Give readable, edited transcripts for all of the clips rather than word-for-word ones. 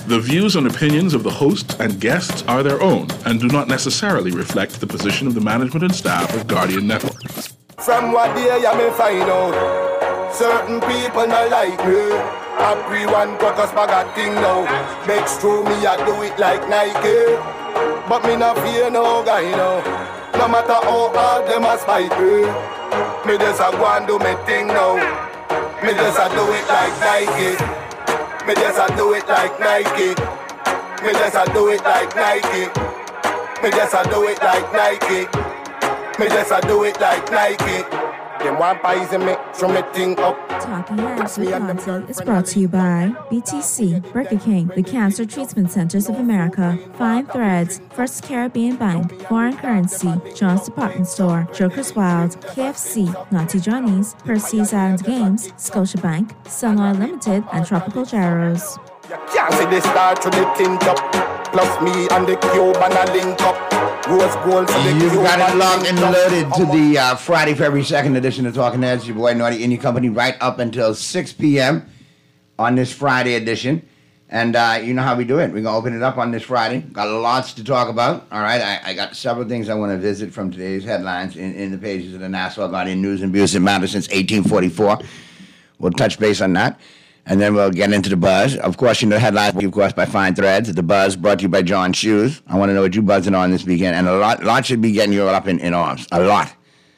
The views and opinions of the host and guests are their own and do not necessarily reflect the position of the management and staff of Guardian Network. From what day I may find out, certain people not like me. Everyone got us bag a thing now. Makes true me I do it like Nike. But me not fear no guy now. No matter how hard them a spite me. Me just a go and do me thing now. Me just a do it like Nike. Me just a do it like Nike. Me just a do it like Nike. Me just a do it like Nike. Me just a do it like Nike. Them want poison me, throw me thing up. Talking Heads with Content is brought to you by BTC, Burger King, the Cancer Treatment Centers of America, Fine Threads, First Caribbean Bank, Foreign Currency, John's Department Store, Joker's Wild, KFC, Naughty Johnny's, Percy's Island Games, Scotiabank, Sun Oil Limited, and Tropical Gyros. You can't see the star through the tint up. Plus me and the cube and a link up. Rose gold for the You've cube. got it locked and loaded to the Friday, February 2nd edition of Talking Heads. Your boy Naughty in your company right up until 6 p.m. on this Friday edition. And you know how we do it. We're going to open it up on this Friday. Got lots to talk about. All right, I got several things I want to visit from today's headlines in the pages of the Nassau Guardian News and Views. It matters since 1844. We'll touch base on that. And then we'll get into the buzz. Of course, you know, headlines, of course, by Fine Threads. The buzz brought to you by John Shoes. I want to know what you're buzzing on this weekend. And a lot should be getting you all up in arms. A lot.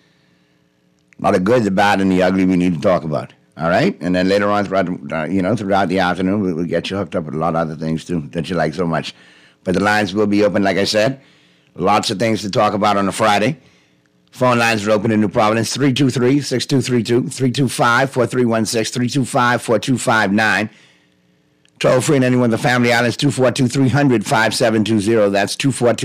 A lot of good, the bad, and the ugly we need to talk about. All right? And then later on, throughout the afternoon, we'll get you hooked up with a lot of other things, too, that you like so much. But the lines will be open, like I said. Lots of things to talk about on a Friday. Phone lines are open in New Providence, 323-6232, 325-4316, 325-4259. Toll free in any one of the Family Islands, 242-300-5720. That's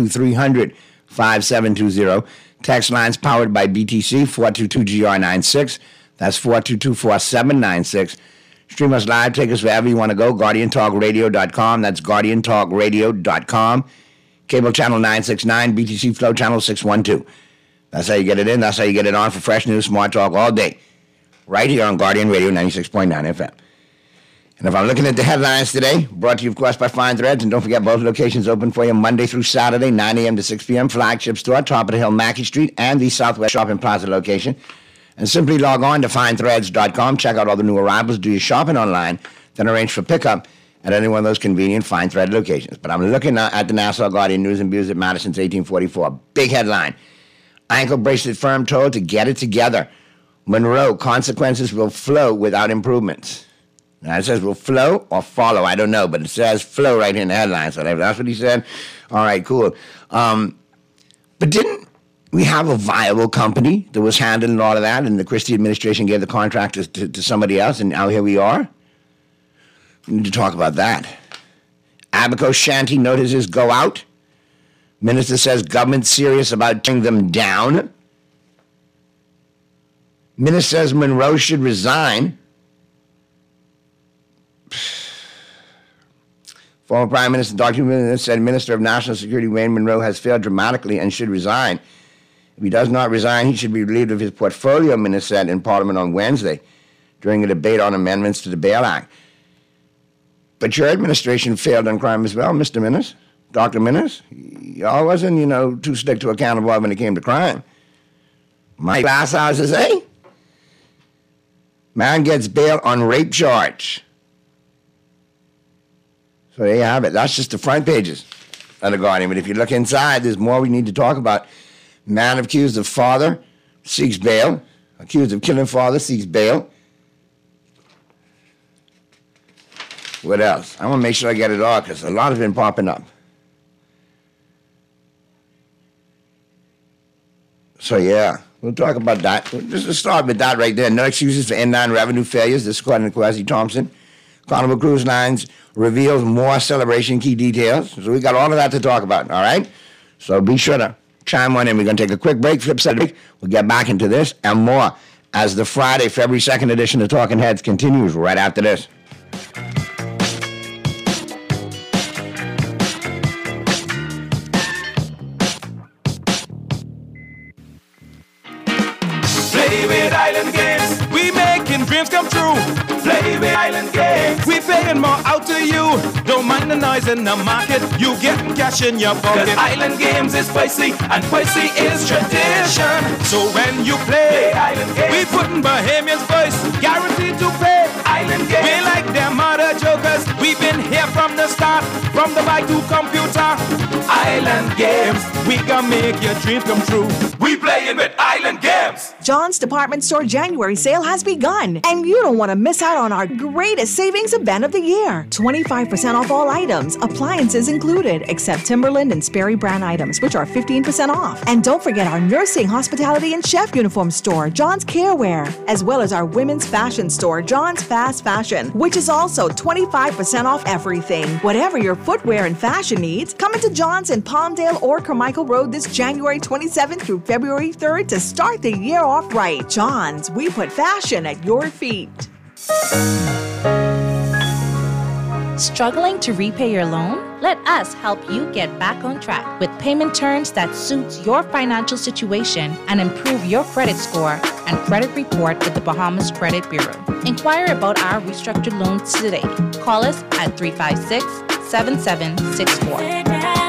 242-300-5720. Text lines powered by BTC, 422-GR96. That's 422-4796. Stream us live. Take us wherever you want to go. GuardianTalkRadio.com. That's GuardianTalkRadio.com. Cable channel 969, BTC Flow channel 612. That's how you get it in. That's how you get it on for fresh news, smart talk all day. Right here on Guardian Radio 96.9 FM. And if I'm looking at the headlines today, brought to you, of course, by Fine Threads. And don't forget, both locations open for you Monday through Saturday, 9 a.m. to 6 p.m. Flagship store, top of the hill, Mackey Street, and the Southwest Shopping Plaza location. And simply log on to FineThreads.com. Check out all the new arrivals. Do your shopping online. Then arrange for pickup at any one of those convenient Fine Thread locations. But I'm looking at the Nassau Guardian News and Views at Madison's 1844. Big headline. Ankle bracelet firm told to get it together. Monroe, consequences will flow without improvements. Now it says will flow or follow. I don't know, but it says flow right here in the headline. So that's what he said. All right, cool. But didn't we have a viable company that was handling all of that, and the Christie administration gave the contract to somebody else, and now here we are? We need to talk about that. Abaco Shanty notices go out. Minister says government serious about turning them down. Minister says Monroe should resign. Former Prime Minister Dr. Monroe said Minister of National Security Wayne Monroe has failed dramatically and should resign. If he does not resign, he should be relieved of his portfolio, Minister said in Parliament on Wednesday during a debate on amendments to the Bail Act. But your administration failed on crime as well, Mr. Minnis. Dr. Minnis, y'all wasn't, too slick to accountable when it came to crime. My glass houses, man gets bail on rape charge. So there you have it. That's just the front pages of the Guardian. But if you look inside, there's more we need to talk about. Man accused of father seeks bail. Accused of killing father seeks bail. What else? I want to make sure I get it all because a lot has been popping up. So, yeah, we'll talk about that. Just start with that right there. No excuses for N9 revenue failures. This is according to Kwesi Thompson. Carnival Cruise Lines reveals more celebration key details. So we got all of that to talk about, all right? So be sure to chime on in. We're going to take a quick break, flip side break. We'll get back into this and more as the Friday, February 2nd edition of Talking Heads continues right after this. Play with Island Games, we making dreams come true. Play with Island Games, we play laying more out to you. Don't mind the noise in the market, you get cash in your pocket. 'Cause Island Games is spicy, and spicy is tradition. So when you play Island Games, we putting Bahamians first, guaranteed to pay. Island Games, we like them other jokers. We've been here from the start, from the bike to computer. Island Games, we can make your dream come true. We playing with Island Games. John's Department Store January sale has begun, and you don't want to miss out on our greatest savings event of the year. 25% off all items, appliances included, except Timberland and Sperry brand items, which are 15% off. And don't forget our nursing, hospitality, and chef uniform store, John's Carewear, as well as our women's fashion store, John's Fast Fashion, which is also 25% off everything. Whatever your footwear and fashion needs, come into John's in Palmdale or Carmichael Road this January 27th through February 3rd to start the year off right. John's, we put fashion at your feet. Struggling to repay your loan? Let us help you get back on track with payment terms that suits your financial situation and improve your credit score and credit report with the Bahamas Credit Bureau. Inquire about our restructured loans today. Call us at 356-7764.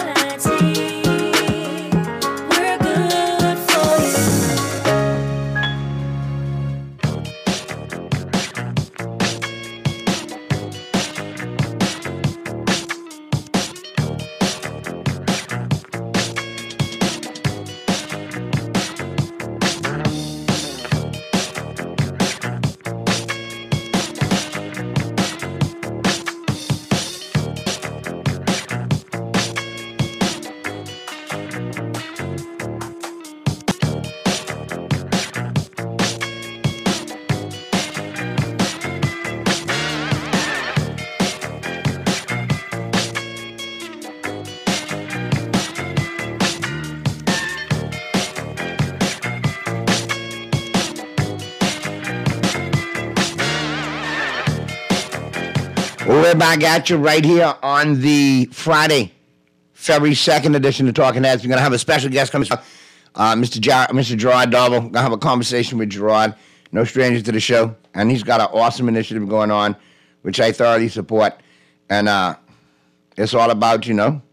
We're back at you right here on the Friday, February 2nd edition of Talking Heads. We're going to have a special guest coming, Mr. Gerard Darble. We're going to have a conversation with Gerard, no stranger to the show. And he's got an awesome initiative going on, which I thoroughly support. And it's all about,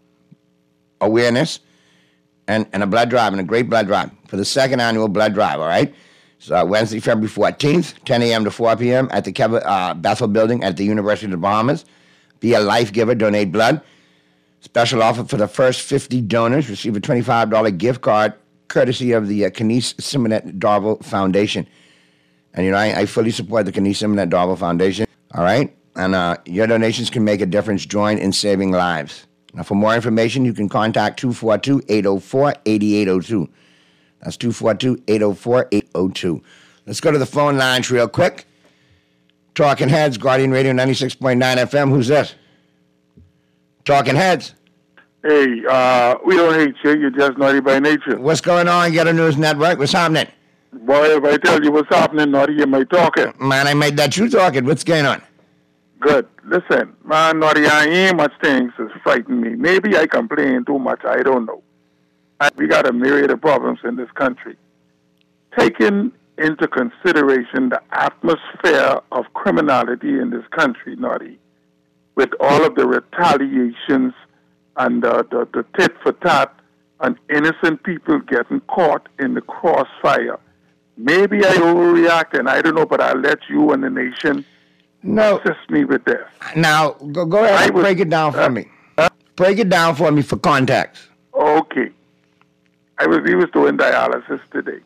awareness and a blood drive, and a great blood drive for the second annual blood drive, all right? So Wednesday, February 14th, 10 a.m. to 4 p.m. at the Bethel Building at the University of the Bahamas. Be a life giver, donate blood. Special offer for the first 50 donors. Receive a $25 gift card courtesy of the Kenice Simonet Darble Foundation. And, I fully support the Kenice Simonet Darble Foundation, all right? And your donations can make a difference. Join in saving lives. Now, for more information, you can contact 242-804-8802. That's 242-804-802. Let's go to the phone lines real quick. Talking Heads, Guardian Radio 96.9 FM. Who's this? Talking Heads. Hey, we don't hate you. You're just naughty by nature. What's going on, Ghetto News Network? What's happening? Boy, if I tell you what's happening, naughty, you might talking. Man, I made that you talking. What's going on? Good. Listen, man, naughty, I ain't much things that's frightening me. Maybe I complain too much. I don't know. We got a myriad of problems in this country. Taking into consideration the atmosphere of criminality in this country, naughty, with all of the retaliations and the tit for tat and innocent people getting caught in the crossfire. Maybe I overreact, and I don't know, but I'll let you and the nation assist me with this. Now, go ahead and break it down for me. Break it down for me for context. Okay. He was doing dialysis today.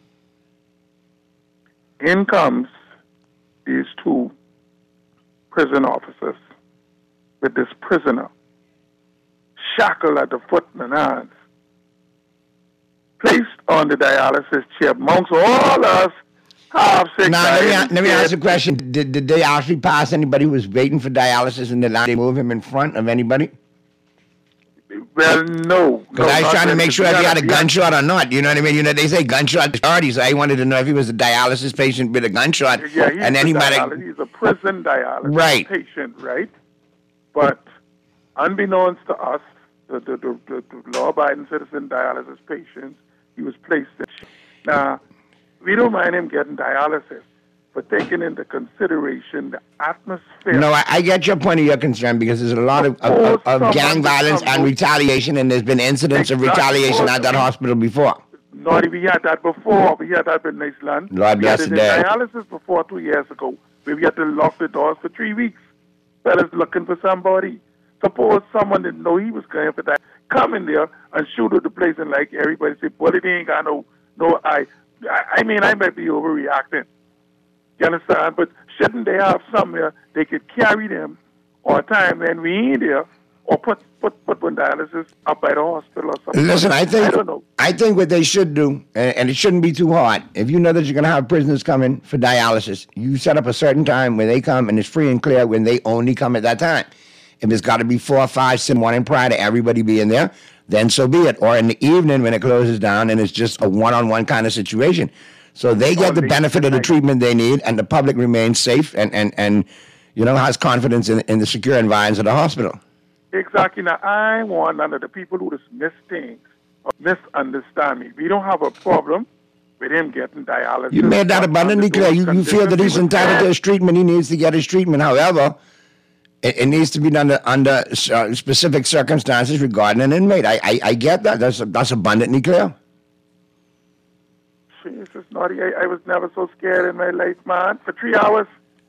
In comes these two prison officers with this prisoner shackled at the foot and hands, placed on the dialysis chair amongst all us half-sick. Now, let me ask you a question. Did they actually pass anybody who was waiting for dialysis in the line? Did they move him in front of anybody? Well, no. Because I was trying to make sure if he had a gunshot or not. You know what I mean? They say gunshot parties. I wanted to know if he was a dialysis patient with a gunshot. Yeah, and then he might have... He's a prison dialysis patient, right? But unbeknownst to us, the law-abiding citizen dialysis patients, he was placed in. Now, we don't mind him getting dialysis, for taking into consideration the atmosphere. No, I get your point of your concern because there's a lot of gang violence and retaliation, and there's been incidents of retaliation at that hospital before. No, we had that before. We had that in Iceland. Lord bless we had it in dialysis before 2 years ago. We had to lock the doors for 3 weeks. Fellas looking for somebody. Suppose someone didn't know he was going for that. Come in there and shoot at the place and like everybody say, well, it ain't got no eye. I mean, I might be overreacting. You understand? But shouldn't they have somewhere they could carry them on time when we ain't there, or put on dialysis up by the hospital or something? Listen, I don't know. I think what they should do, and it shouldn't be too hard, if you know that you're going to have prisoners coming for dialysis, you set up a certain time when they come, and it's free and clear when they only come at that time. If it's got to be 4 or 5, 6 morning prior to everybody being there, then so be it. Or in the evening when it closes down and it's just a one-on-one kind of situation. So they get the benefit of the treatment they need, and the public remains safe and you know, has confidence in the secure environs of the hospital. Exactly. Now, I want none of the people who dismiss things or misunderstand me. We don't have a problem with him getting dialysis. You made that abundantly clear. You feel that he's entitled to his treatment. He needs to get his treatment. However, it needs to be done under specific circumstances regarding an inmate. I get that. That's abundantly clear. Jesus, Naughty. I was never so scared in my life, man. For 3 hours,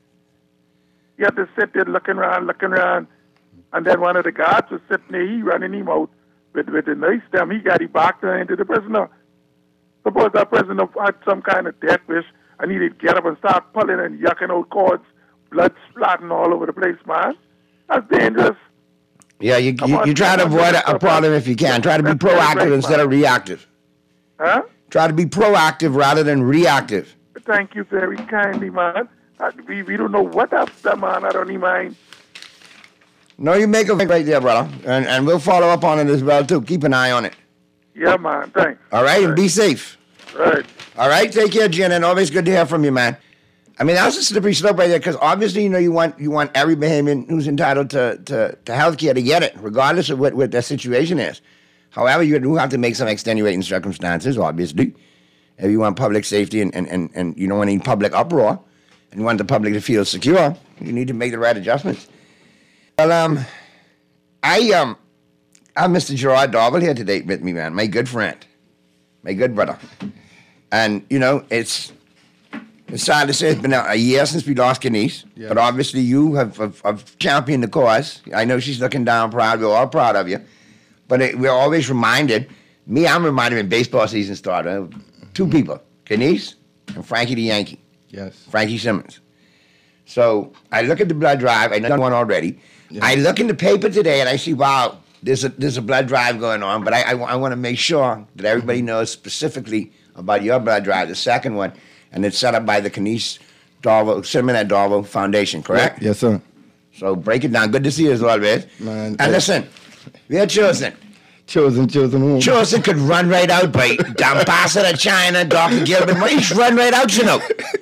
you had to sit there looking around. And then one of the guards was sitting there, he running him out with the knife stem. He got him back into the prisoner. Suppose that prisoner had some kind of death wish, and he did get up and start pulling and yucking out cords, blood splatting all over the place, man. That's dangerous. Yeah, you try to avoid a problem if you can. Try to be proactive instead of reactive. Huh? Try to be proactive rather than reactive. Thank you very kindly, man. We don't know what that man had on his mind. No, you make a point right there, brother. And we'll follow up on it as well, too. Keep an eye on it. Yeah, man. Thanks. All right, and be safe. Right. All right, take care, Jen, and always good to hear from you, man. I mean, that's a slippery slope right there, because obviously, you know, you want every Bahamian who's entitled to health care to get it, regardless of what their situation is. However, you do have to make some extenuating circumstances, obviously. If you want public safety and you don't want any public uproar, and you want the public to feel secure, you need to make the right adjustments. Well, I have Mr. Gerard Darville here today with me, man, my good friend, my good brother. And, you know, it's sad to say it's been a year since we lost Kenise, yeah. But obviously you have championed the cause. I know she's looking down proud. We're all proud of you. But we're always reminded, I'm reminded when baseball season started, 2 people, Kenise and Frankie the Yankee. Yes. Frankie Simmons. So I look at the blood drive. I done one already. Yeah. I look in the paper today and I see, wow, there's a blood drive going on. But I want to make sure that everybody knows specifically about your blood drive, the second one, and it's set up by the Kenise Cinnamon at Darville Foundation, correct? Yes, sir. So break it down. Good to see you as always. Man, and listen, we are chosen. Chosen who? Chosen could run right out by Ambassador China, Dr. Gilbert. He's run right out, you know.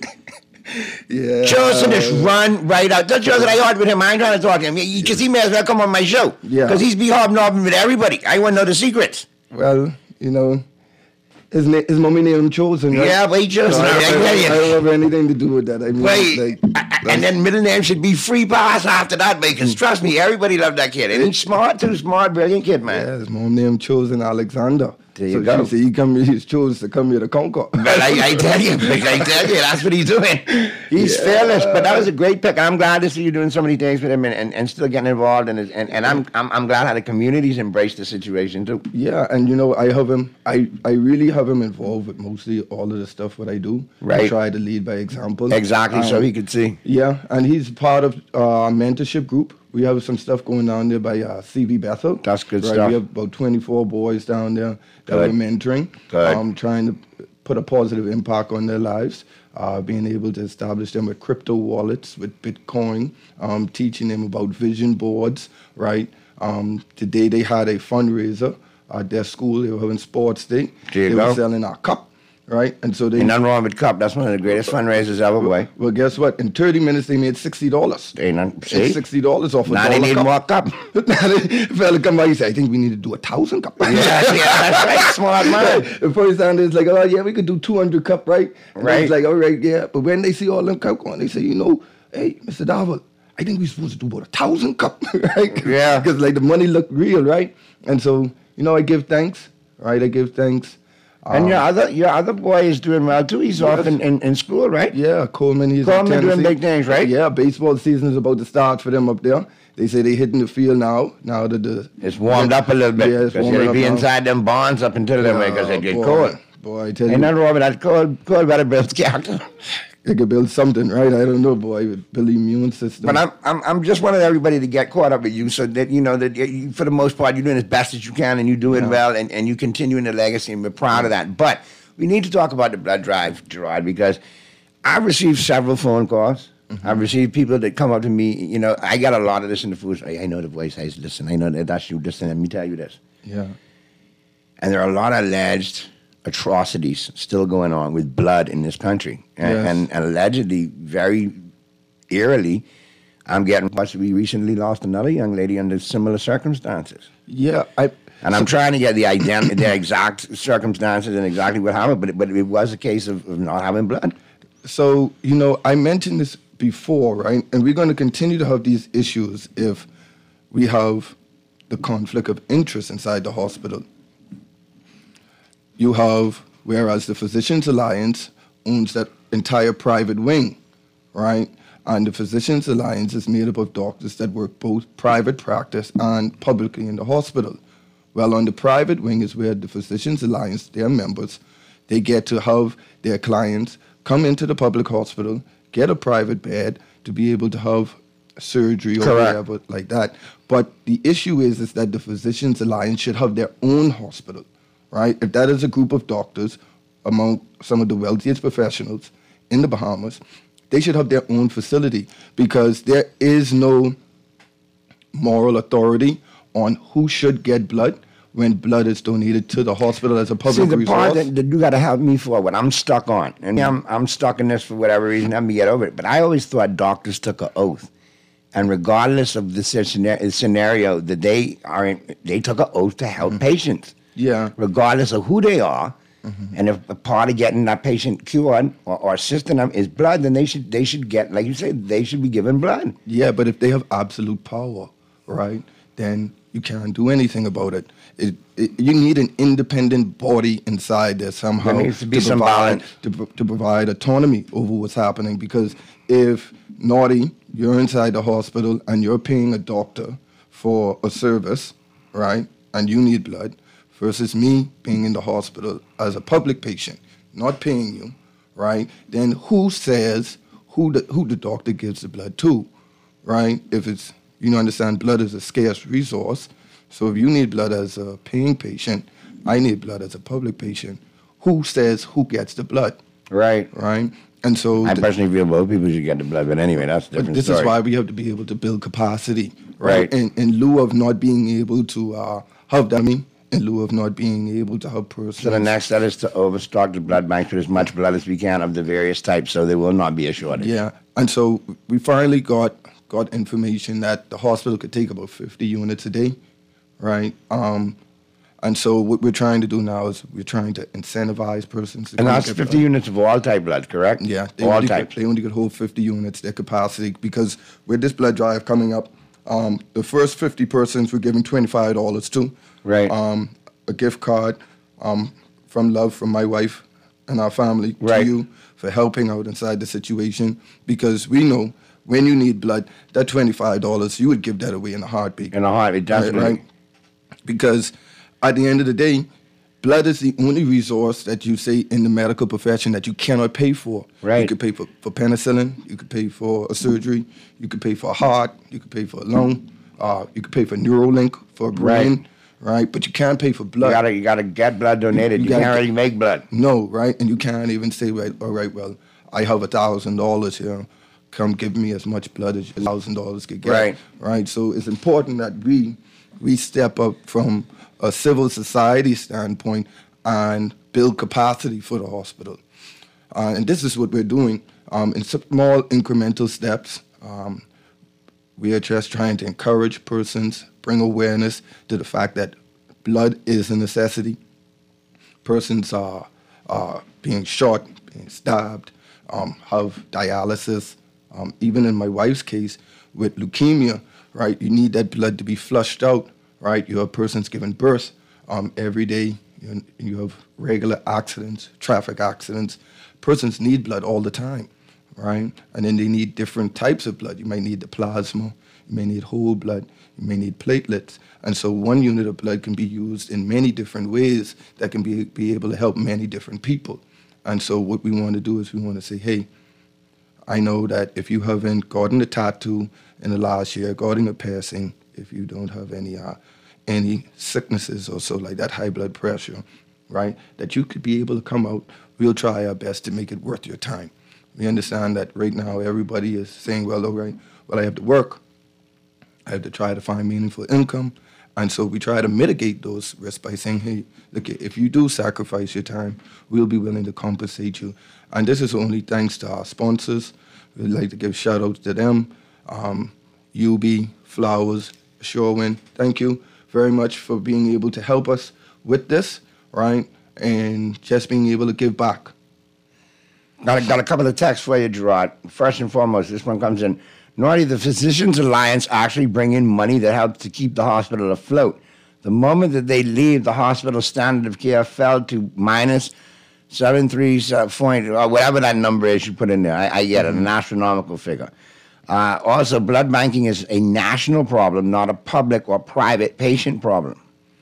Yeah. Chosen just run right out. That's Chosen. I argued with him. I ain't trying to talk to him. Because he may as well come on my show. Yeah. Because he's be hobnobbing with everybody. I want to know the secrets. Well, you know, his mommy named him Chosen, right? Yeah, but he Chosen. So I don't have anything to do with that. I mean, and then middle name should be Free Pass after that, because trust me, everybody loved that kid. And he's smart, too smart, brilliant kid, man. Yeah, his mom named Chosen Alexander. There you go. So he's chose to come here to conquer. Well, I tell you, that's what he's doing. He's fearless. But that was a great pick. I'm glad to see you doing so many things with him and still getting involved. And I'm glad how the community's embraced the situation too. Yeah, and you know, I have him. I really have him involved with mostly all of the stuff that I do. Right. I try to lead by example. Exactly, so he could see. Yeah, and he's part of our mentorship group. We have some stuff going on there by CV Bethel. That's good stuff. We have about 24 boys down there that we're mentoring, trying to put a positive impact on their lives, being able to establish them with crypto wallets, with Bitcoin, teaching them about vision boards, right? Today they had a fundraiser at their school. They were having sports day. They were selling our cup. right? And so they... Ain't nothing wrong with Cup. That's one of the greatest fundraisers ever, boy. Well, guess what? In 30 minutes, they made $60. Ain't nothing, see? $60 off a now they need cup. more Cup. The fella come by, he said, I think we need to do 1,000 cup. yeah, that's right. Smart man. The first time it's like, oh, yeah, we could do 200 cup, right? And right. It's like, all right, yeah. But when they see all them cup going, they say, you know, hey, Mr. Darvel, I think we're supposed to do about 1,000 cup, right? Yeah. Because, like, the money looked real, right? And so, you know, I give thanks, right? I give thanks. And your other boy is doing well, too. He's off in school, right? Yeah, Coleman. He's Coleman doing big things, right? Yeah, baseball season is about to start for them up there. They say they're hitting the field now that it's warmed up a little bit. Yeah, it's warming they'll up be now. Inside them barns up until then because they get cold. Boy, I tell you. Ain't nothing wrong with that. Cold better build character. They could build something, right? I don't know, boy. Build the immune system. But I'm just wanting everybody to get caught up with you, so that you know that you, for the most part, you're doing as best as you can, and you're doing well, and you continue in the legacy, and we're proud of that. But we need to talk about the blood drive, Gerard, because I've received several phone calls. Mm-hmm. I've received people that come up to me. You know, I got a lot of this in the food. I know the voice. I say, listen, I know that's you. Listen, let me tell you this. Yeah. And there are a lot of alleged atrocities still going on with blood in this country. And allegedly, very eerily, I'm getting we recently lost another young lady under similar circumstances. Yeah, I'm trying to get the exact circumstances and exactly what happened, but it was a case of not having blood. So, you know, I mentioned this before, right? And we're going to continue to have these issues if we have the conflict of interest inside the hospital. You have, whereas the Physicians Alliance owns that entire private wing, right? And the Physicians Alliance is made up of doctors that work both private practice and publicly in the hospital. Well, on the private wing is where the Physicians Alliance, their members, they get to have their clients come into the public hospital, get a private bed to be able to have surgery or whatever like that. But the issue is that the Physicians Alliance should have their own hospital, right? If that is a group of doctors among some of the wealthiest professionals in the Bahamas, they should have their own facility because there is no moral authority on who should get blood when blood is donated to the hospital as a public resource. See, the part that you got to help me for, what I'm stuck on, and I'm stuck in this for whatever reason, let me get over it, but I always thought doctors took an oath, and regardless of the scenario that they are in, they took an oath to help patients. Yeah. Regardless of who they are, and if a part of getting that patient cured or assisting them is blood, then they should get, like you said, they should be given blood. Yeah, but if they have absolute power, right, then you can't do anything about it. You need an independent body inside there somehow there needs to be some balance. To provide autonomy over what's happening. Because if, Naughty, you're inside the hospital and you're paying a doctor for a service, right, and you need blood, versus me being in the hospital as a public patient, not paying you, right, then who says who the doctor gives the blood to, right? If it's, you understand, blood is a scarce resource. So if you need blood as a paying patient, I need blood as a public patient. Who says who gets the blood? Right. Right? And so... I personally feel both people should get the blood, but anyway, that's a different But this story. is why we have to be able to build capacity, right? In lieu of not being able to have dummy, in lieu of not being able to have persons... So the next step is to overstock the blood banks with as much blood as we can of the various types, so there will not be a shortage. Yeah, and so we finally got information that the hospital could take about 50 units a day, right? And so what we're trying to do now is we're trying to incentivize persons to... And that's 50 units of all type blood, correct? Yeah. All types. They only could hold 50 units, their capacity, because with this blood drive coming up, the first 50 persons we're giving $25 to. Right. A gift card from love from my wife and our family to you for helping out inside the situation, because we know when you need blood, that $25, you would give that away in a heartbeat. In a heartbeat, definitely. Right? Because at the end of the day, blood is the only resource that you say in the medical profession that you cannot pay for. Right. You could pay for penicillin, you could pay for a surgery, you could pay for a heart, you could pay for a lung, you could pay for Neuralink for a brain, right? But you can't pay for blood. You gotta get blood donated. You can't really make blood. No, right? And you can't even say, all right, well, I have $1,000 here. Come give me as much blood as $1,000 could get. Right. So it's important that we step up from a civil society standpoint and build capacity for the hospital. And this is what we're doing in small incremental steps. We are just trying to encourage persons, bring awareness to the fact that blood is a necessity. Persons are being shot, being stabbed, have dialysis. Even in my wife's case with leukemia, right, you need that blood to be flushed out, right? You have persons giving birth every day. You have regular accidents, traffic accidents. Persons need blood all the time, right? And then they need different types of blood. You might need the plasma, you may need whole blood, you may need platelets. And so one unit of blood can be used in many different ways that can be able to help many different people. And so what we want to do is we want to say, hey, I know that if you haven't gotten a tattoo in the last year, gotten a piercing, if you don't have any sicknesses or so like that, high blood pressure, right, that you could be able to come out. We'll try our best to make it worth your time. We understand that right now everybody is saying, well, all right, well, I have to work. I have to try to find meaningful income. And so we try to mitigate those risks by saying, hey, look, if you do sacrifice your time, we'll be willing to compensate you. And this is only thanks to our sponsors. We'd like to give shout outs to them. UB, Flowers, Shorewin, thank you very much for being able to help us with this, right? And just being able to give back. Got a couple of texts for you, Gerard. First and foremost, this one comes in. Norty, the Physicians Alliance actually bring in money that helps to keep the hospital afloat. The moment that they leave, the hospital standard of care fell to minus 73 whatever that number is you put in there. I get it, an astronomical figure. Also, blood banking is a national problem, not a public or private patient problem.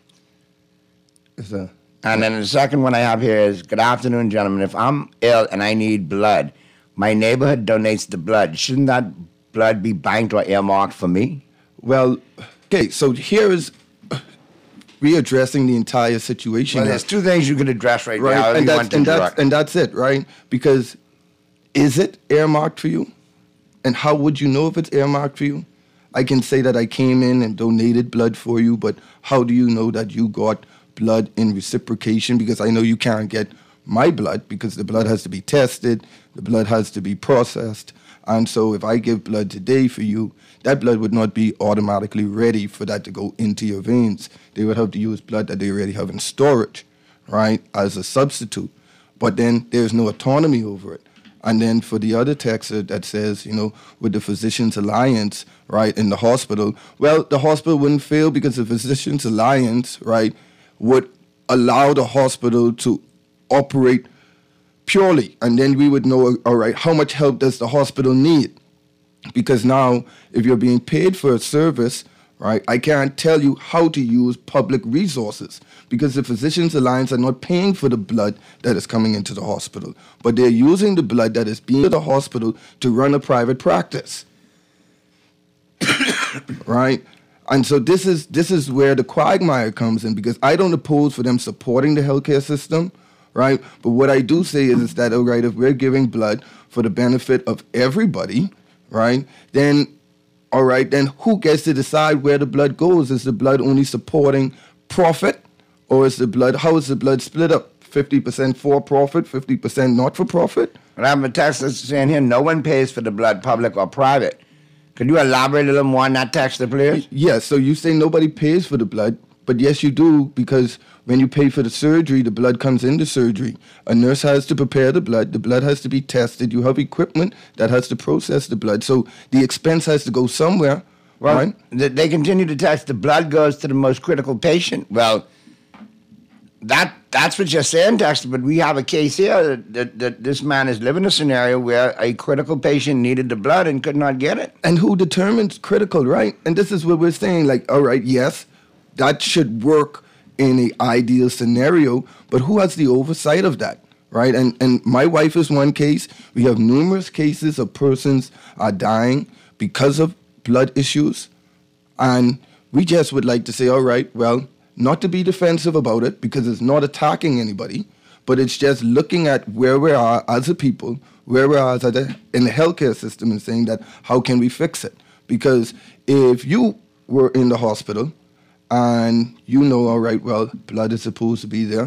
And then the second one I have here is, good afternoon, gentlemen. If I'm ill and I need blood, my neighborhood donates the blood. Shouldn't that blood be banked or earmarked for me? Well, okay, so here is readdressing the entire situation. Well, there's two things you can address right now. And that's it, right? Because is it earmarked for you? And how would you know if it's earmarked for you? I can say that I came in and donated blood for you, but how do you know that you got blood in reciprocation? Because I know you can't get my blood because the blood has to be tested, the blood has to be processed. And so if I give blood today for you, that blood would not be automatically ready for that to go into your veins. They would have to use blood that they already have in storage, right, as a substitute. But then there's no autonomy over it. And then for the other text that says, with the Physicians Alliance, right, in the hospital, well, the hospital wouldn't fail because the Physicians Alliance, right, would allow the hospital to operate purely. And then we would know, all right, how much help does the hospital need? Because now, if you're being paid for a service, right, I can't tell you how to use public resources because the Physicians Alliance are not paying for the blood that is coming into the hospital, but they're using the blood that is being to the hospital to run a private practice, right? And so this is where the quagmire comes in because I don't oppose for them supporting the healthcare system, right? But what I do say is that, all right, if we're giving blood for the benefit of everybody, right, then, all right, then who gets to decide where the blood goes? Is the blood only supporting profit, or is the blood, how is the blood split up? 50% for profit, 50% not for profit? And I have a text that's saying here, no one pays for the blood, public or private. Could you elaborate a little more on that text, please? Yes, so you say nobody pays for the blood, but yes, you do, because when you pay for the surgery, the blood comes into surgery. A nurse has to prepare the blood has to be tested, you have equipment that has to process the blood, so the expense has to go somewhere, well, right? They continue to test, the blood goes to the most critical patient. Well, that's what you're saying, Dexter, but we have a case here that this man is living a scenario where a critical patient needed the blood and could not get it. And who determines critical, right? And this is what we're saying, like, all right, yes, that should work in an ideal scenario, but who has the oversight of that, right? And my wife is one case. We have numerous cases of persons are dying because of blood issues, and we just would like to say, all right, well, not to be defensive about it because it's not attacking anybody, but it's just looking at where we are as a people, where we are in the healthcare system and saying that how can we fix it? Because if you were in the hospital and all right, well, blood is supposed to be there,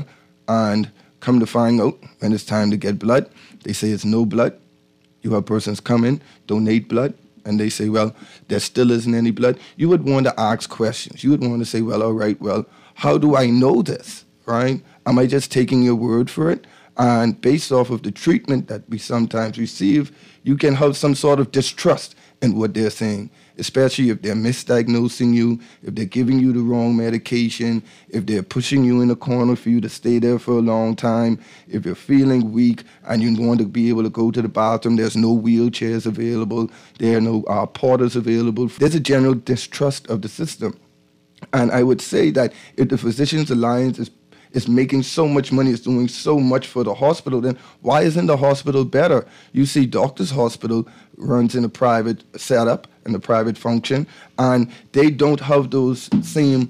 And come to find out, when it's time to get blood, they say it's no blood. You have persons come in, donate blood, and they say, well, there still isn't any blood. You would want to ask questions. You would want to say, well, all right, well, how do I know this, right? Am I just taking your word for it? And based off of the treatment that we sometimes receive, you can have some sort of distrust in what they're saying, especially if they're misdiagnosing you, if they're giving you the wrong medication, if they're pushing you in a corner for you to stay there for a long time, if you're feeling weak and you want to be able to go to the bathroom, there's no wheelchairs available, there are no porters available. There's a general distrust of the system. And I would say that if the Physicians Alliance is making so much money, is doing so much for the hospital, then why isn't the hospital better? You see, Doctors Hospital runs in a private setup, in a private function, and they don't have those same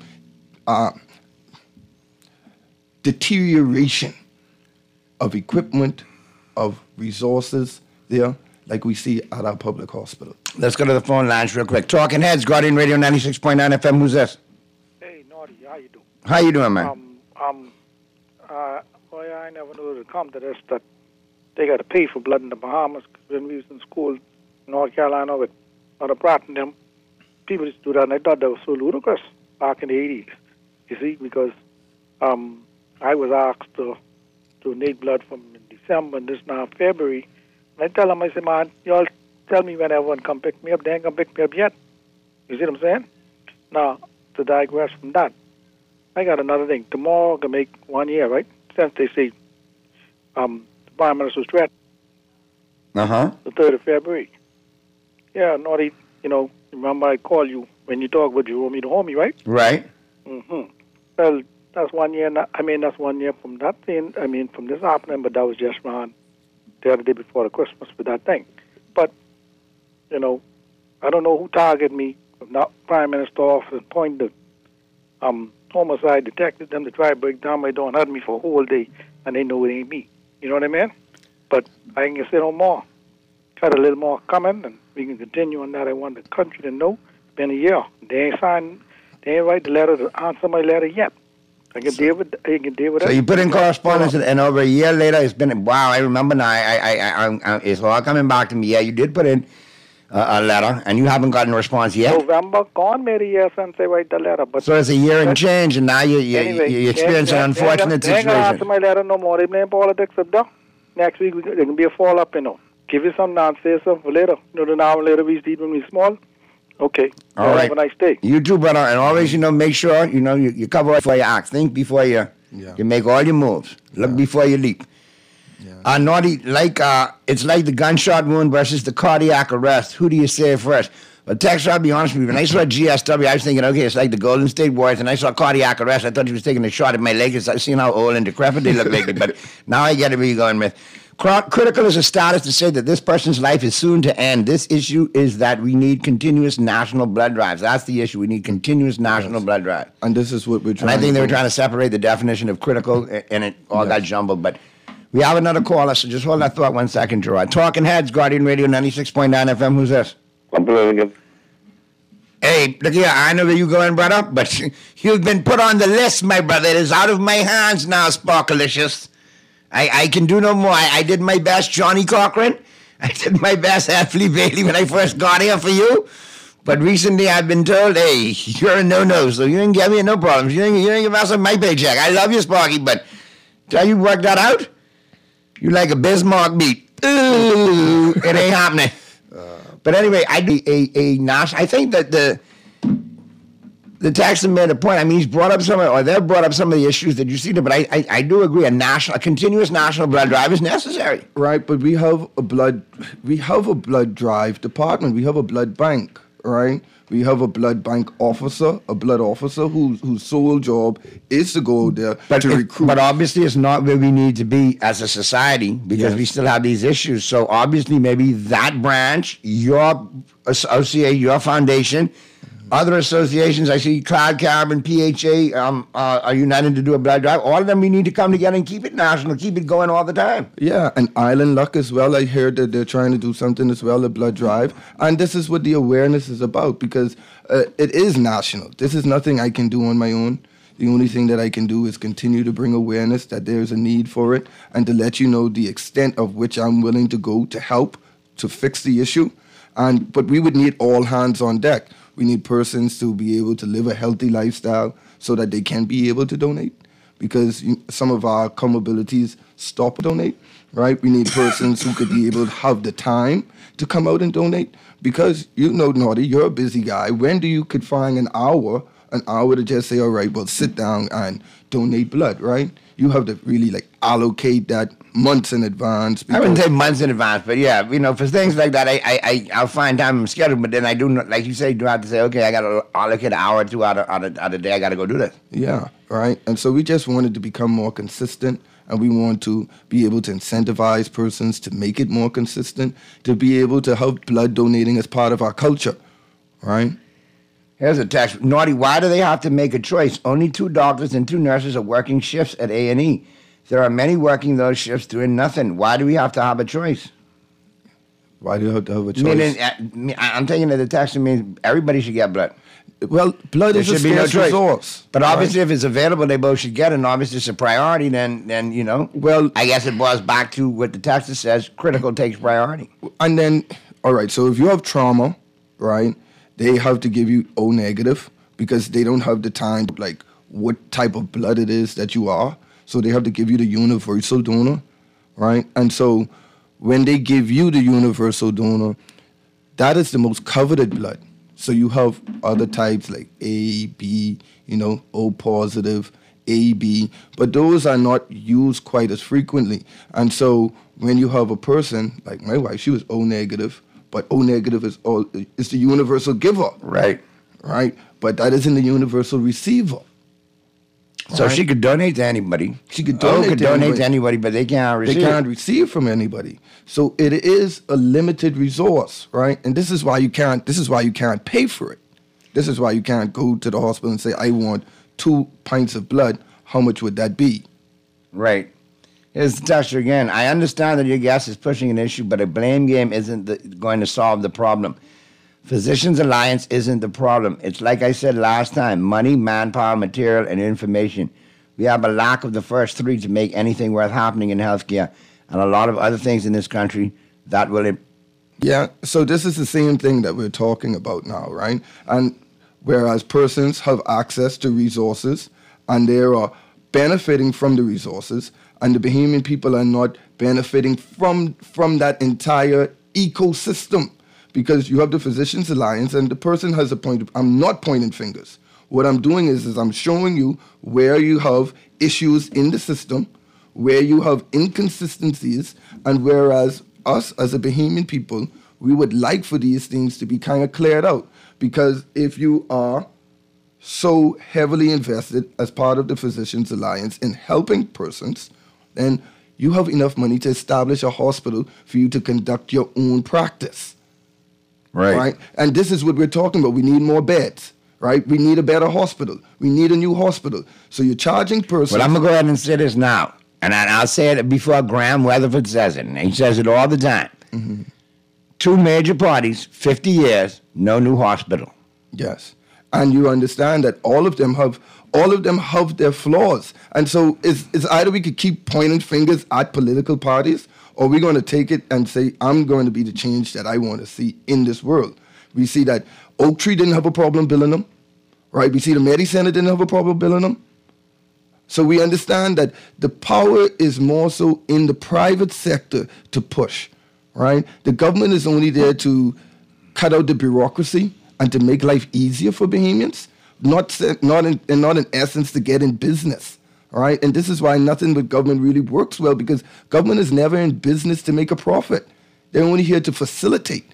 deterioration of equipment, of resources there, like we see at our public hospital. Let's go to the phone lines real quick. Talking Heads, Guardian Radio 96.9 FM. Who's this? Hey, Naughty, how you doing? How you doing, man? Well, I never knew it would come to this, that they got to pay for blood in the Bahamas. When we was in school in North Carolina with Mother Pratt and them, people used to do that, and I thought that was so ludicrous back in the 80s, you see, because I was asked to donate blood from in December, and this now February, and I tell them, I say, man, y'all tell me when everyone come pick me up. They ain't going to pick me up yet. You see what I'm saying? Now, to digress from that, I got another thing. Tomorrow can make 1 year, right? Since they say the Prime Minister's threat. Uh-huh. The 3rd of February. Yeah, Naughty, remember I called you when you talk about Jerome the homie, right? Right. Mm-hmm. Well, that's 1 year. That's 1 year from that thing. From this happening, but that was just around the other day before the Christmas with that thing. But, I don't know who targeted me from that Prime Minister office and pointed homicide detected them to try to break down my door and had me for a whole day, and they know it ain't me. You know what I mean? But I can say no more. Got a little more coming, and we can continue on that. I want the country to know it's been a year. They ain't write the letter to answer my letter yet. I can deal with it. So you put in correspondence, and over a year later, it's been, wow, I remember now, I it's all coming back to me. Yeah, you did put in a letter, and you haven't gotten a response yet. November gone, maybe a year since I write the letter. But so it's a year and change, and now you experience an unfortunate situation. They ain't going to answer my letter no more. They blame politics up there. Next week, there can be a fall-up, Give you some nonsense for later. The hour later we eat when we're small. Okay. All right. Have a nice day. You too, brother. And always, make sure, you cover it before you act. Think before you make all your moves. Look before you leap. Yeah. Naughty, it's like the gunshot wound versus the cardiac arrest. Who do you say first? But Tex, I'll be honest with you. When I saw GSW, I was thinking, okay, it's like the Golden State Warriors. And I saw cardiac arrest. I thought he was taking a shot at my legs. I've seen how old and decrepit they look lately. But now I get it where you're going with. Critical is a status to say that this person's life is soon to end. This issue is that we need continuous national blood drives. That's the issue. We need continuous national blood drive. And this is what we're trying to do. And I think they were trying to separate the definition of critical, and it all got jumbled. But we have another caller, so just hold that thought 1 second, Gerard. Talking Heads, Guardian Radio 96.9 FM. Who's this? I'm Birmingham. Hey, look here, I know where you're going, brother, but you've been put on the list, my brother. It is out of my hands now, Sparkalicious. I can do no more. I did my best, Johnny Cochran. I did my best, Athley Bailey, when I first got here for you. But recently I've been told, hey, you're a no-no, so you didn't get me no problems. You didn't give us my paycheck. I love you, Sparky, but till you work that out, you like a Bismarck beat. Ooh, it ain't happening. But anyway, I think that the Texan made a point. He's brought up they've brought up some of the issues that you see there. But I do agree, a continuous national blood drive is necessary. Right, but we have a blood drive department. We have a blood bank, right? We have a blood bank officer, a blood officer whose sole job is to go out there to recruit. But obviously it's not where we need to be as a society because we still have these issues. So obviously maybe that branch, your association, your foundation, other associations, I see Cloud Caribbean, PHA, are united to do a blood drive. All of them, we need to come together and keep it national, keep it going all the time. Yeah, and Island Luck as well. I heard that they're trying to do something as well, a blood drive. And this is what the awareness is about because it is national. This is nothing I can do on my own. The only thing that I can do is continue to bring awareness that there's a need for it and to let you know the extent of which I'm willing to go to help to fix the issue. But we would need all hands on deck. We need persons to be able to live a healthy lifestyle so that they can be able to donate, because some of our comorbidities stop donate, right? We need persons who could be able to have the time to come out and donate, because Naughty, you're a busy guy. When do you could find an hour to just say, all right, well, sit down and donate blood, right? You have to really allocate that months in advance. I wouldn't say months in advance, but yeah, for things like that, I'll find time in my schedule, but then I do, like you say, do have to say, okay, I got to allocate an hour or two out of the day, I got to go do this. Yeah, right. And so we just wanted to become more consistent, and we want to be able to incentivize persons to make it more consistent, to be able to have blood donating as part of our culture, right? Here's a text. Naughty, why do they have to make a choice? Only 2 doctors and 2 nurses are working shifts at A&E. There are many working those shifts doing nothing. Why do we have to have a choice? Why do you have to have a choice? I'm taking it the text means everybody should get blood. Well, blood is a scarce resource. But obviously, if it's available, they both should get it. And obviously, it's a priority. Then Well, I guess it boils back to what the text says: critical takes priority. And then, all right. So if you have trauma, right, they have to give you O negative because they don't have the time to what type of blood it is that you are. So they have to give you the universal donor, right? And so when they give you the universal donor, that is the most coveted blood. So you have other types like A, B, O positive, AB, but those are not used quite as frequently. And so when you have a person, like my wife, she was O negative, but O negative is the universal giver. Right. Right? But that isn't the universal receiver. So she could donate to anybody. She could donate to anybody, but they can't receive. They can't receive from anybody. So it is a limited resource, right? And this is why you can't pay for it. This is why you can't go to the hospital and say, I want 2 pints of blood. How much would that be? Right. Here's the texture again. I understand that your guest is pushing an issue, but a blame game isn't going to solve the problem. Physicians Alliance isn't the problem. It's like I said last time, money, manpower, material, and information. We have a lack of the first 3 to make anything worth happening in healthcare, and a lot of other things in this country that will... Yeah, so this is the same thing that we're talking about now, right? And whereas persons have access to resources, and they are benefiting from the resources, and the Bahamian people are not benefiting from that entire ecosystem. Because you have the Physicians Alliance, and the person has a point. I'm not pointing fingers. What I'm doing is I'm showing you where you have issues in the system, where you have inconsistencies, and whereas us as a Bahamian people, we would like for these things to be kind of cleared out. Because if you are so heavily invested as part of the Physicians Alliance in helping persons, then you have enough money to establish a hospital for you to conduct your own practice. Right. And this is what we're talking about. We need more beds, right? We need a better hospital. We need a new hospital. So you're charging persons. Well, I'm going to go ahead and say this now. And I'll say it before Graham Weatherford says it. And he says it all the time. Mm-hmm. 2 major parties, 50 years, no new hospital. Yes. And you understand that all of them have their flaws. And so it's either we could keep pointing fingers at political parties, or we're going to take it and say, I'm going to be the change that I want to see in this world. We see that Oak Tree didn't have a problem billing them, right? We see the Medi Center didn't have a problem billing them. So we understand that the power is more so in the private sector to push, right? The government is only there to cut out the bureaucracy and to make life easier for Bahamians, not in essence to get in business. All right, and this is why nothing with government really works well, because government is never in business to make a profit. They're only here to facilitate.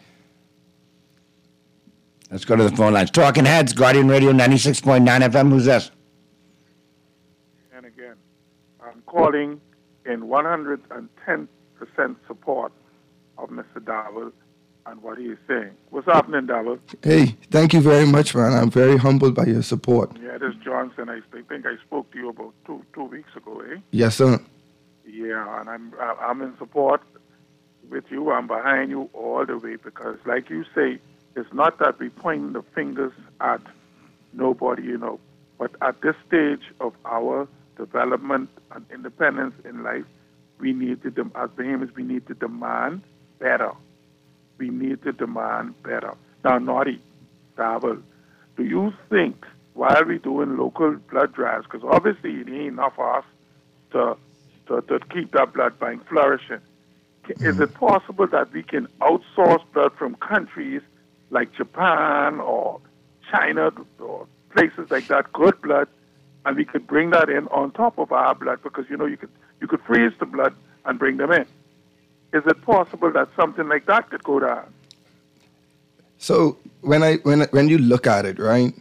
Let's go to the phone lines. Talking Heads, Guardian Radio 96.9 FM. Who's this? And again, I'm calling in 110% support of Mr. Darwell and what he is saying. What's happening, Darwell? Hey, thank you very much, man. I'm very humbled by your support. Yeah, this is Johnson. I think I spoke to you about two weeks ago, eh? Yes, sir. Yeah, and I'm in support with you. I'm behind you all the way because, like you say, it's not that we point the fingers at nobody, But at this stage of our development and independence in life, we need to, as Bahamians, we need to demand better. We need to demand better. Now, Naughty, Travel, do you think while we're doing local blood drives, because obviously it ain't enough for us to keep that blood bank flourishing, is it possible that we can outsource blood from countries like Japan or China or places like that, good blood, and we could bring that in on top of our blood? Because, you could freeze the blood and bring them in. Is it possible that something like that could go down? So when you look at it, right,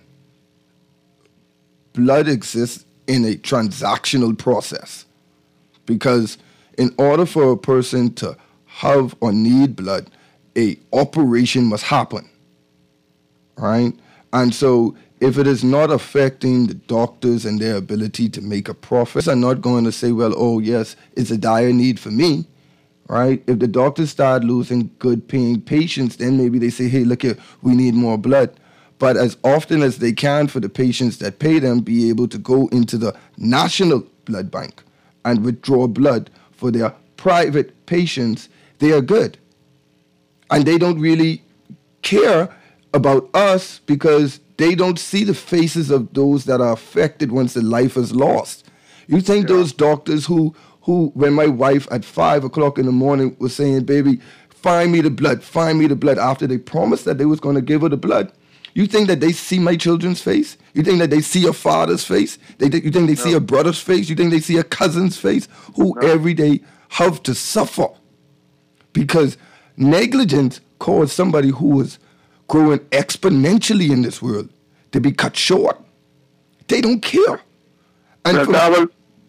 blood exists in a transactional process, because in order for a person to have or need blood, a operation must happen, right? And so if it is not affecting the doctors and their ability to make a profit, I'm not going to say, well, oh yes, it's a dire need for me, right? If the doctors start losing good paying patients, then maybe they say, hey, look here, we need more blood. But as often as they can for the patients that pay them, be able to go into the national blood bank and withdraw blood for their private patients, they are good. And they don't really care about us because they don't see the faces of those that are affected once the life is lost. You think those doctors who when my wife at 5 o'clock in the morning was saying, baby, find me the blood, after they promised that they was going to give her the blood, you think that they see my children's face? You think that they see a father's face? You think they see a brother's face? You think they see a cousin's face who every day have to suffer? Because negligence caused somebody who is growing exponentially in this world to be cut short. They don't care. And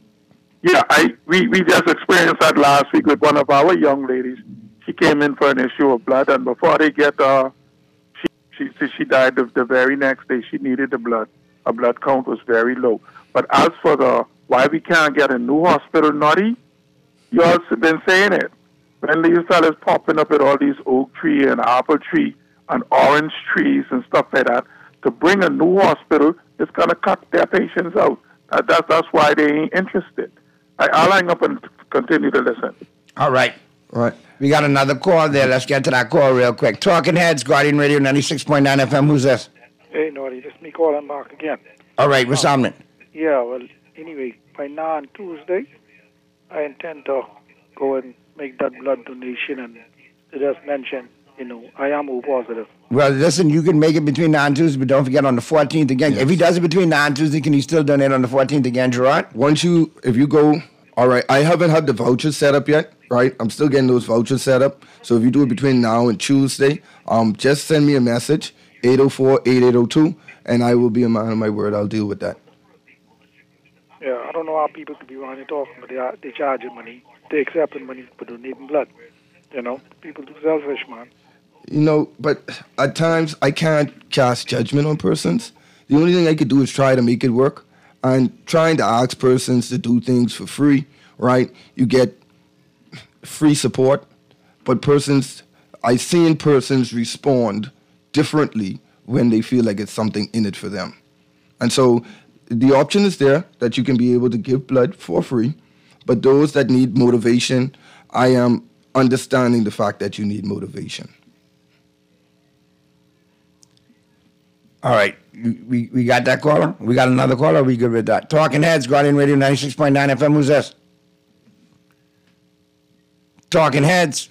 we just experienced that last week with one of our young ladies. She came in for an issue of blood, and before they get she died the very next day. She needed the blood. Her blood count was very low. But as for why we can't get a new hospital, Naughty, you all have been saying it. When these fellas popping up at all these oak tree and apple tree and orange trees and stuff like that, to bring a new hospital, it's going to cut their patients out. That's why they ain't interested. I'll hang up and continue to listen. All right. We got another call there. Let's get to that call real quick. Talking Heads, Guardian Radio 96.9 FM. Who's this? Hey, Naughty, just me calling back again. All right, what's happening? Yeah, well, anyway, by now on Tuesday, I intend to go and make that blood donation, and to just mention, I am O positive. Well, listen, you can make it between now and Tuesday, but don't forget on the 14th again. Yes. If he does it between now and Tuesday, can he still donate on the 14th again, Gerard? If you go, all right, I haven't had the vouchers set up yet, right? I'm still getting those vouchers set up. So if you do it between now and Tuesday, just send me a message, 804-8802, and I will be a man of my word. I'll deal with that. Yeah, I don't know how people could be running talking, but they charging money. They accepting money for donating blood. People too selfish, man. But at times I can't cast judgment on persons. The only thing I could do is try to make it work. And trying to ask persons to do things for free, right? You get free support, but I've seen persons respond differently when they feel like it's something in it for them. And so the option is there that you can be able to give blood for free, but those that need motivation, I am understanding the fact that you need motivation. All right. We got that caller? We got another caller? Are we good with that? Talking Heads, Guardian Radio 96.9 FM. Who's this? Talking Heads.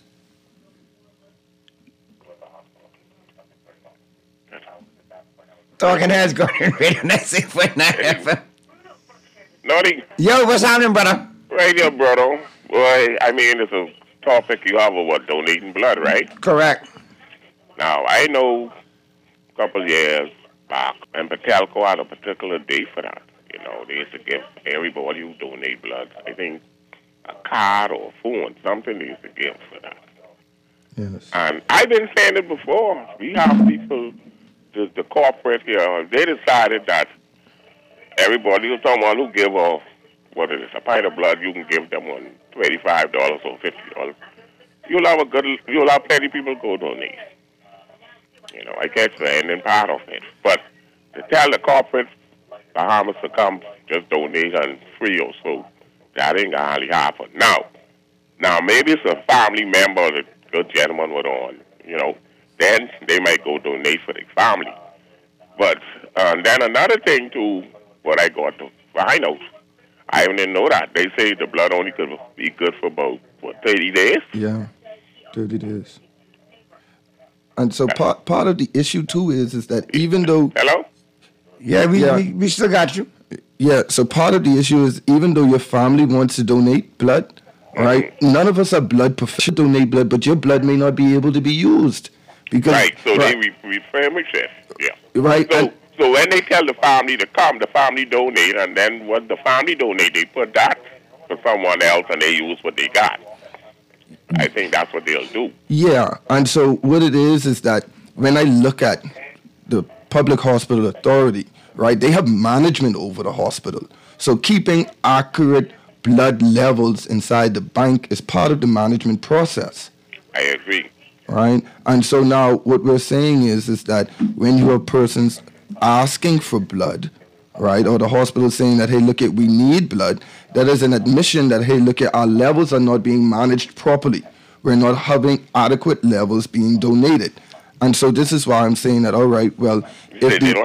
Talking Heads, Guardian Radio 96.9 FM. Naughty. Yo, what's happening, brother? Right here, brother. Boy, it's a topic you have about donating blood, right? Correct. Now, I know a couple years back, and Patelco had a particular day for that. They used to give everybody who donate blood, I think, a card or a phone, something they used to give for that. Yes. And I've been saying it before. We have people, the corporate here, they decided that everybody, someone who give a pint of blood, you can give them $25 or $50. You'll have plenty of people go donate. I catch the ending part of it. But to tell the corporate Bahamas to come just donate and free or so. That ain't gonna hardly happen. Now maybe it's a family member that good gentleman was on, then they might go donate for their family. But then another thing too, what I got to find out, I didn't know that. They say the blood only could be good for about, 30 days? Yeah, 30 days. And so part of the issue too is that even though... Hello? Yeah, we still got you. Yeah, so part of the issue is even though your family wants to donate blood, right? None of us are blood professionals to donate blood, but your blood may not be able to be used. Because, right, so they refurbish it. Yeah. Right. So when they tell the family to come, the family donate, and then what the family donate, they put that for someone else and they use what they got. I think that's what they'll do. Yeah, and so what it is that when I look at the Public Hospital Authority, right, they have management over the hospital. So keeping accurate blood levels inside the bank is part of the management process. I agree. Right? And so now what we're saying is that when you have persons asking for blood, right, or the hospital saying that, hey, look, we need blood, that is an admission that, hey, look, our levels are not being managed properly. We're not having adequate levels being donated. And so this is why I'm saying that, all right, well, if they don't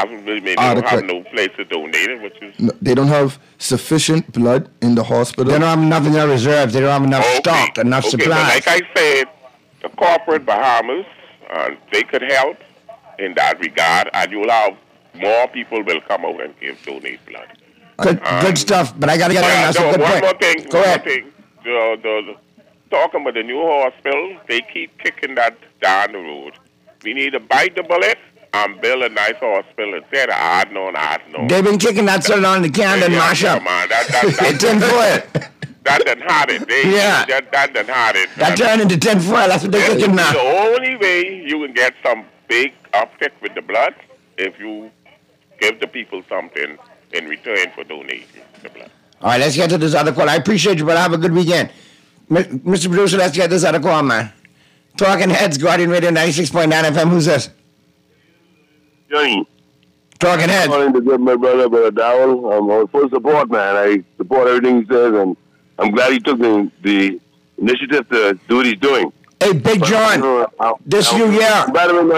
have no place to donate it, which is... No, they don't have sufficient blood in the hospital. They don't have enough in their reserves. They don't have enough stock, enough supplies. But like I said, the corporate Bahamas, they could help in that regard, and you'll have more people will come out and donate blood. Good stuff, but I got to get in. That's a good point. One more thing. Go ahead. Talking about the new hospital, they keep kicking that down the road. We need to bite the bullet and build a nice hospital instead of adding on. They've been kicking that so long they can't mash up. It's tinfoil. That done had it. That done had it. That turned into tinfoil. That's what they're kicking now. The only way you can get some big uptick with the blood if you give the people something in return for donating the blood. All right, let's get to this other call. I appreciate you, but have a good weekend. Mr. Producer, let's get this other call, man. Talking Heads, Guardian Radio 96.9 FM. Who's this? Johnny. Talking Heads. I'm calling to give my brother Dowell. I'm full support, man. I support everything he says, and I'm glad he took the initiative to do what he's doing. Hey, Big John, this new year. That's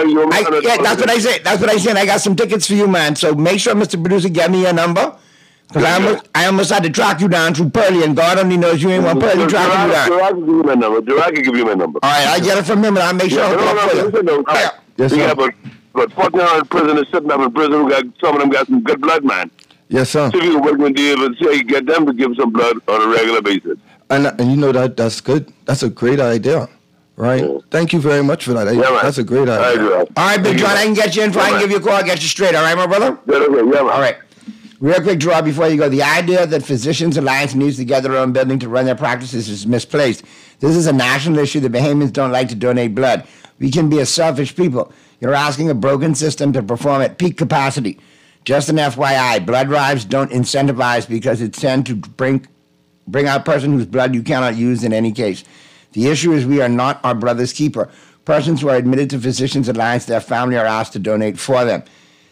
what I said. That's what I said. I got some tickets for you, man. So make sure, Mr. Producer, get me your number. Because I almost had to track you down through Pearly, and God only knows you ain't want Pearly tracking you down. Gerard can give you my number. Gerard can give you my number. All right, I get it from him, and I'll make sure I hook up with you. Yes, sir. But 1,400 prisoners sitting up in prison who got, some of them got some good blood, man. Yes, sir. See if you can work with Dave and say get them to give some blood on a regular basis. And you know that's good. That's a great idea. Right? Yeah. Thank you very much for that. That's a great idea. All right, Big John, I can get you info. I can give you a call. I'll get you straight. All right, my brother? Yeah, all right. Real quick, Gerard, before you go, the idea that Physicians Alliance needs to get their own building to run their practices is misplaced. This is a national issue. The Bahamians don't like to donate blood. We can be a selfish people. You're asking a broken system to perform at peak capacity. Just an FYI, blood drives don't incentivize because it's sent to bring out a person whose blood you cannot use in any case. The issue is we are not our brother's keeper. Persons who are admitted to Physicians Alliance, their family are asked to donate for them.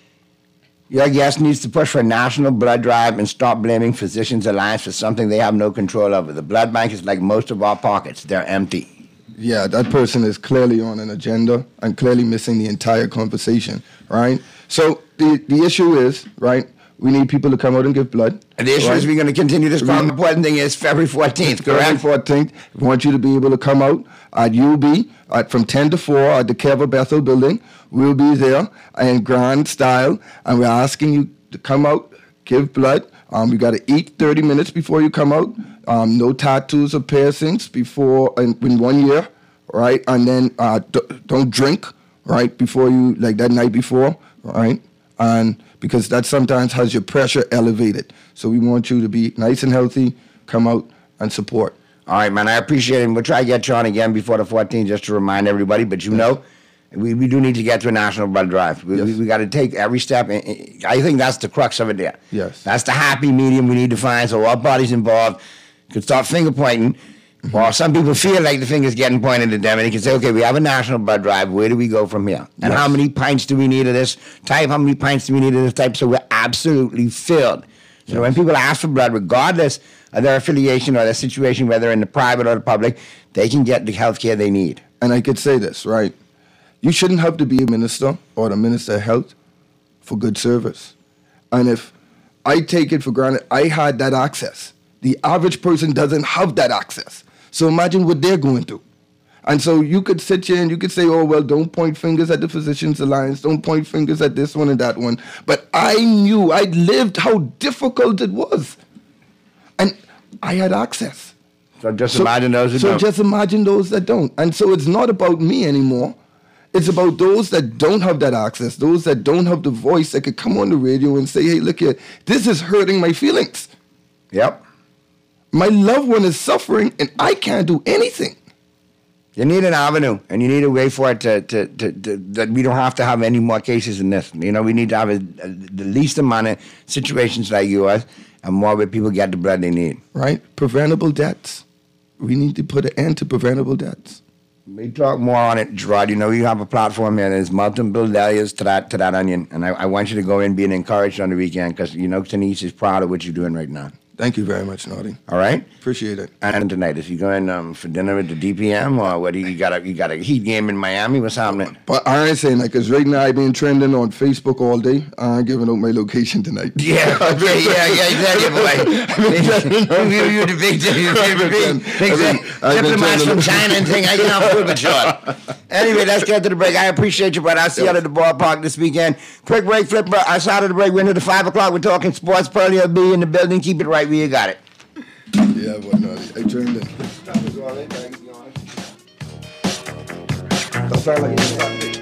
Your guest needs to push for a national blood drive and stop blaming Physicians Alliance for something they have no control over. The blood bank is like most of our pockets. They're empty. Yeah, that person is clearly on an agenda and clearly missing the entire conversation, right? So the issue is, right, we need people to come out and give blood. And the issue is we're going to continue this problem. The important thing is February 14th, correct? February 14th. We want you to be able to come out at UB from 10 to 4 at the Keva Bethel building. We'll be there in grand style, and we're asking you to come out, give blood. You got to eat 30 minutes before you come out. No tattoos or piercings before in 1 year, right? And then don't drink, right, before you, like that night before, right? And because that sometimes has your pressure elevated. So we want you to be nice and healthy, come out and support. All right, man, I appreciate it. And we'll try to get you on again before the 14th just to remind everybody. But you know, we do need to get to a national blood drive. We got to take every step. I think that's the crux of it there. Yes. That's the happy medium we need to find so all parties involved can start finger pointing. Mm-hmm. Well, some people feel like the finger's getting pointed at them, and they can say, okay, we have a national blood drive. Where do we go from here? And how many pints do we need of this type? How many pints do we need of this type? So we're absolutely filled. So when people ask for blood, regardless of their affiliation or their situation, whether in the private or the public, they can get the health care they need. And I could say this, right? You shouldn't have to be a minister or the minister of health for good service. And if I take it for granted, I had that access. The average person doesn't have that access. So imagine what they're going through. And so you could sit here and you could say, oh, well, don't point fingers at the Physicians Alliance, don't point fingers at this one and that one. But I knew, I lived how difficult it was. And I had access. So just imagine those that don't. So just imagine those that don't. And so it's not about me anymore. It's about those that don't have that access, those that don't have the voice that could come on the radio and say, hey, look here, this is hurting my feelings. Yep. My loved one is suffering and I can't do anything. You need an avenue, and you need a way for it that we don't have to have any more cases than this. You know, we need to have the least amount of situations like yours and more where people get the blood they need. Right? Preventable deaths. We need to put an end to preventable deaths. We talk more on it, Gerard. You know, you have a platform here, and there's multiple layers to that onion, and I want you to go in being encouraged on the weekend because, you know, Denise is proud of what you're doing right now. Thank you very much, Naughty. All right? Appreciate it. And tonight, is he going for dinner at the DPM, or what? You got a Heat game in Miami? What's happening? But I ain't saying that because right now I've been trending on Facebook all day. I'm giving out my location tonight. Yeah, boy. You the big diplomats from China and thing. I can't fool but short. Anyway, let's get to the break. I appreciate you, brother. I'll see you at the ballpark this weekend. Quick break, Flipper. Outside of the break, we're into the 5 o'clock. We're talking sports. Pearlie will be in the building. Keep it right where you got it. Yeah, but no, I turned in. Don't sound like it's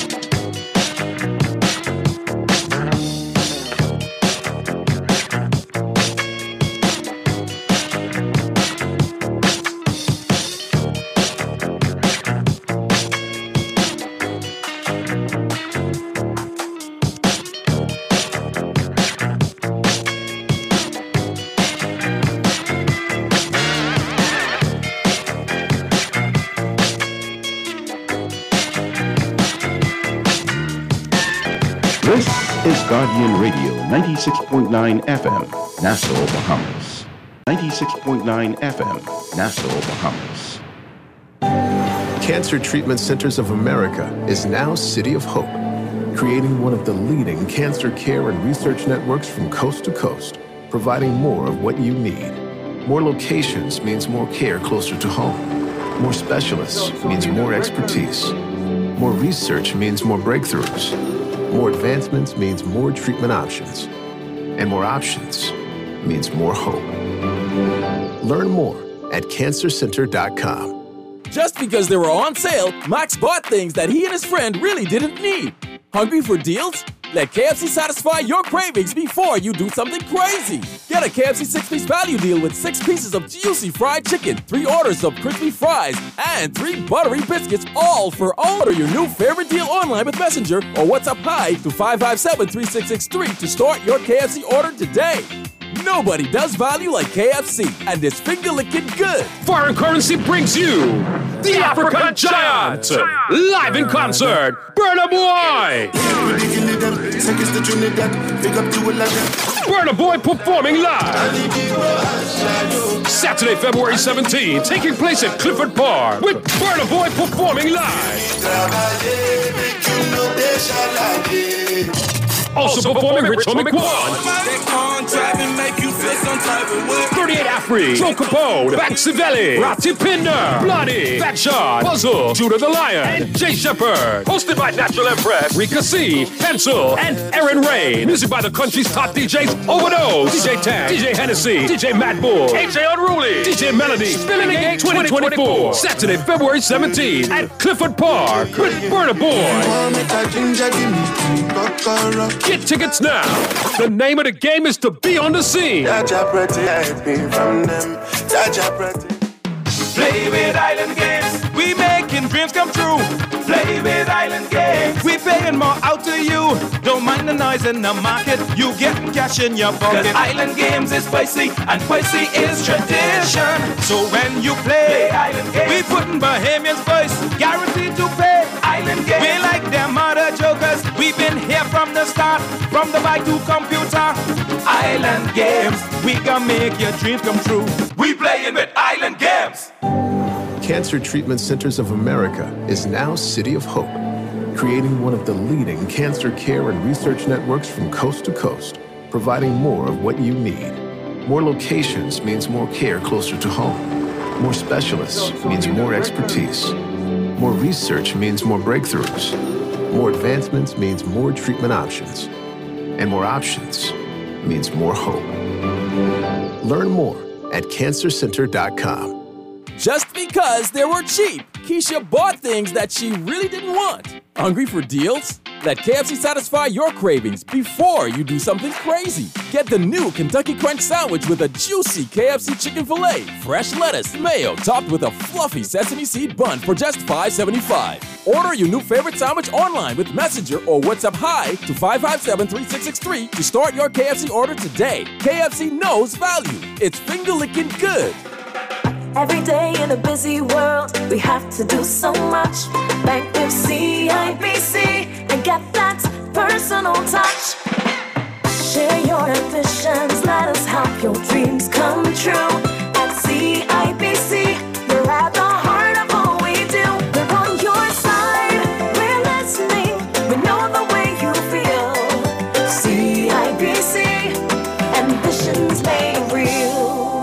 This is Guardian Radio, 96.9 FM, Nassau, Bahamas. 96.9 FM, Nassau, Bahamas. Cancer Treatment Centers of America is now City of Hope, creating one of the leading cancer care and research networks from coast to coast, providing more of what you need. More locations means more care closer to home. More specialists means more expertise. More research means more breakthroughs. More advancements means more treatment options. And more options means more hope. Learn more at cancercenter.com. Just because they were on sale, Max bought things that he and his friend really didn't need. Hungry for deals? Let KFC satisfy your cravings before you do something crazy. Get a KFC 6-piece value deal with 6 pieces of juicy fried chicken, 3 orders of crispy fries, and 3 buttery biscuits, all for order your new favorite deal online with Messenger or WhatsApp Hi to 557-3663 to start your KFC order today. Nobody does value like KFC, and it's finger-licking good. Foreign Currency brings you the African Giant, live in concert, Burna Boy. Burna Boy performing live. Saturday, February 17th, taking place at Clifford Park, with Burna Boy performing live. Also performing Rich Homie Quan, 38 Afri, Joe Capone, Banks Civelli, Rati Pinder, Bloody, Fat Shot, Puzzle, Judah the Lion, and Jay Shepard. Hosted by Natural Empress, Rika C, Pencil, and Aaron Rain. Music by the country's top DJs, Overdose, DJ Tank, DJ Hennessy, DJ Mad Bull, AJ Unruly, DJ Melody, Spilling the Gate 2024. Saturday, February 17th at Clifford Park with Burna Boy. Get tickets now. The name of the game is to be on the scene. Play with Island Games. We making dreams come true. Play with Island Games. We paying more out to you. Don't mind the noise in the market. You getting cash in your pocket. 'Cause Island Games is spicy and spicy is tradition. So when you play Island Games, we putting Bahamians first. Guaranteed to pay. Island Games. We like them other jokes. focus. We've been here from the start, from the bike to computer. Island Games, we can make your dreams come true. We playing with Island Games. Cancer Treatment Centers of America is now City of Hope, creating one of the leading cancer care and research networks from coast to coast, providing more of what you need. More locations means more care closer to home. More specialists means more expertise. More research means more breakthroughs. More advancements means more treatment options. And more options means more hope. Learn more at cancercenter.com. Just because they were cheap, Keisha bought things that she really didn't want. Hungry for deals? Let KFC satisfy your cravings before you do something crazy. Get the new Kentucky Crunch Sandwich with a juicy KFC chicken filet, fresh lettuce, mayo, topped with a fluffy sesame seed bun for just $5.75. Order your new favorite sandwich online with Messenger or WhatsApp Hi to 557-3663 to start your KFC order today. KFC knows value. It's finger-licking good. Every day in a busy world, we have to do so much. Bank with CIBC and get that personal touch. Share your ambitions, let us help your dreams come true. At CIBC, we're at the heart of all we do. We're on your side, we're listening, we know the way you feel. CIBC, ambitions made real.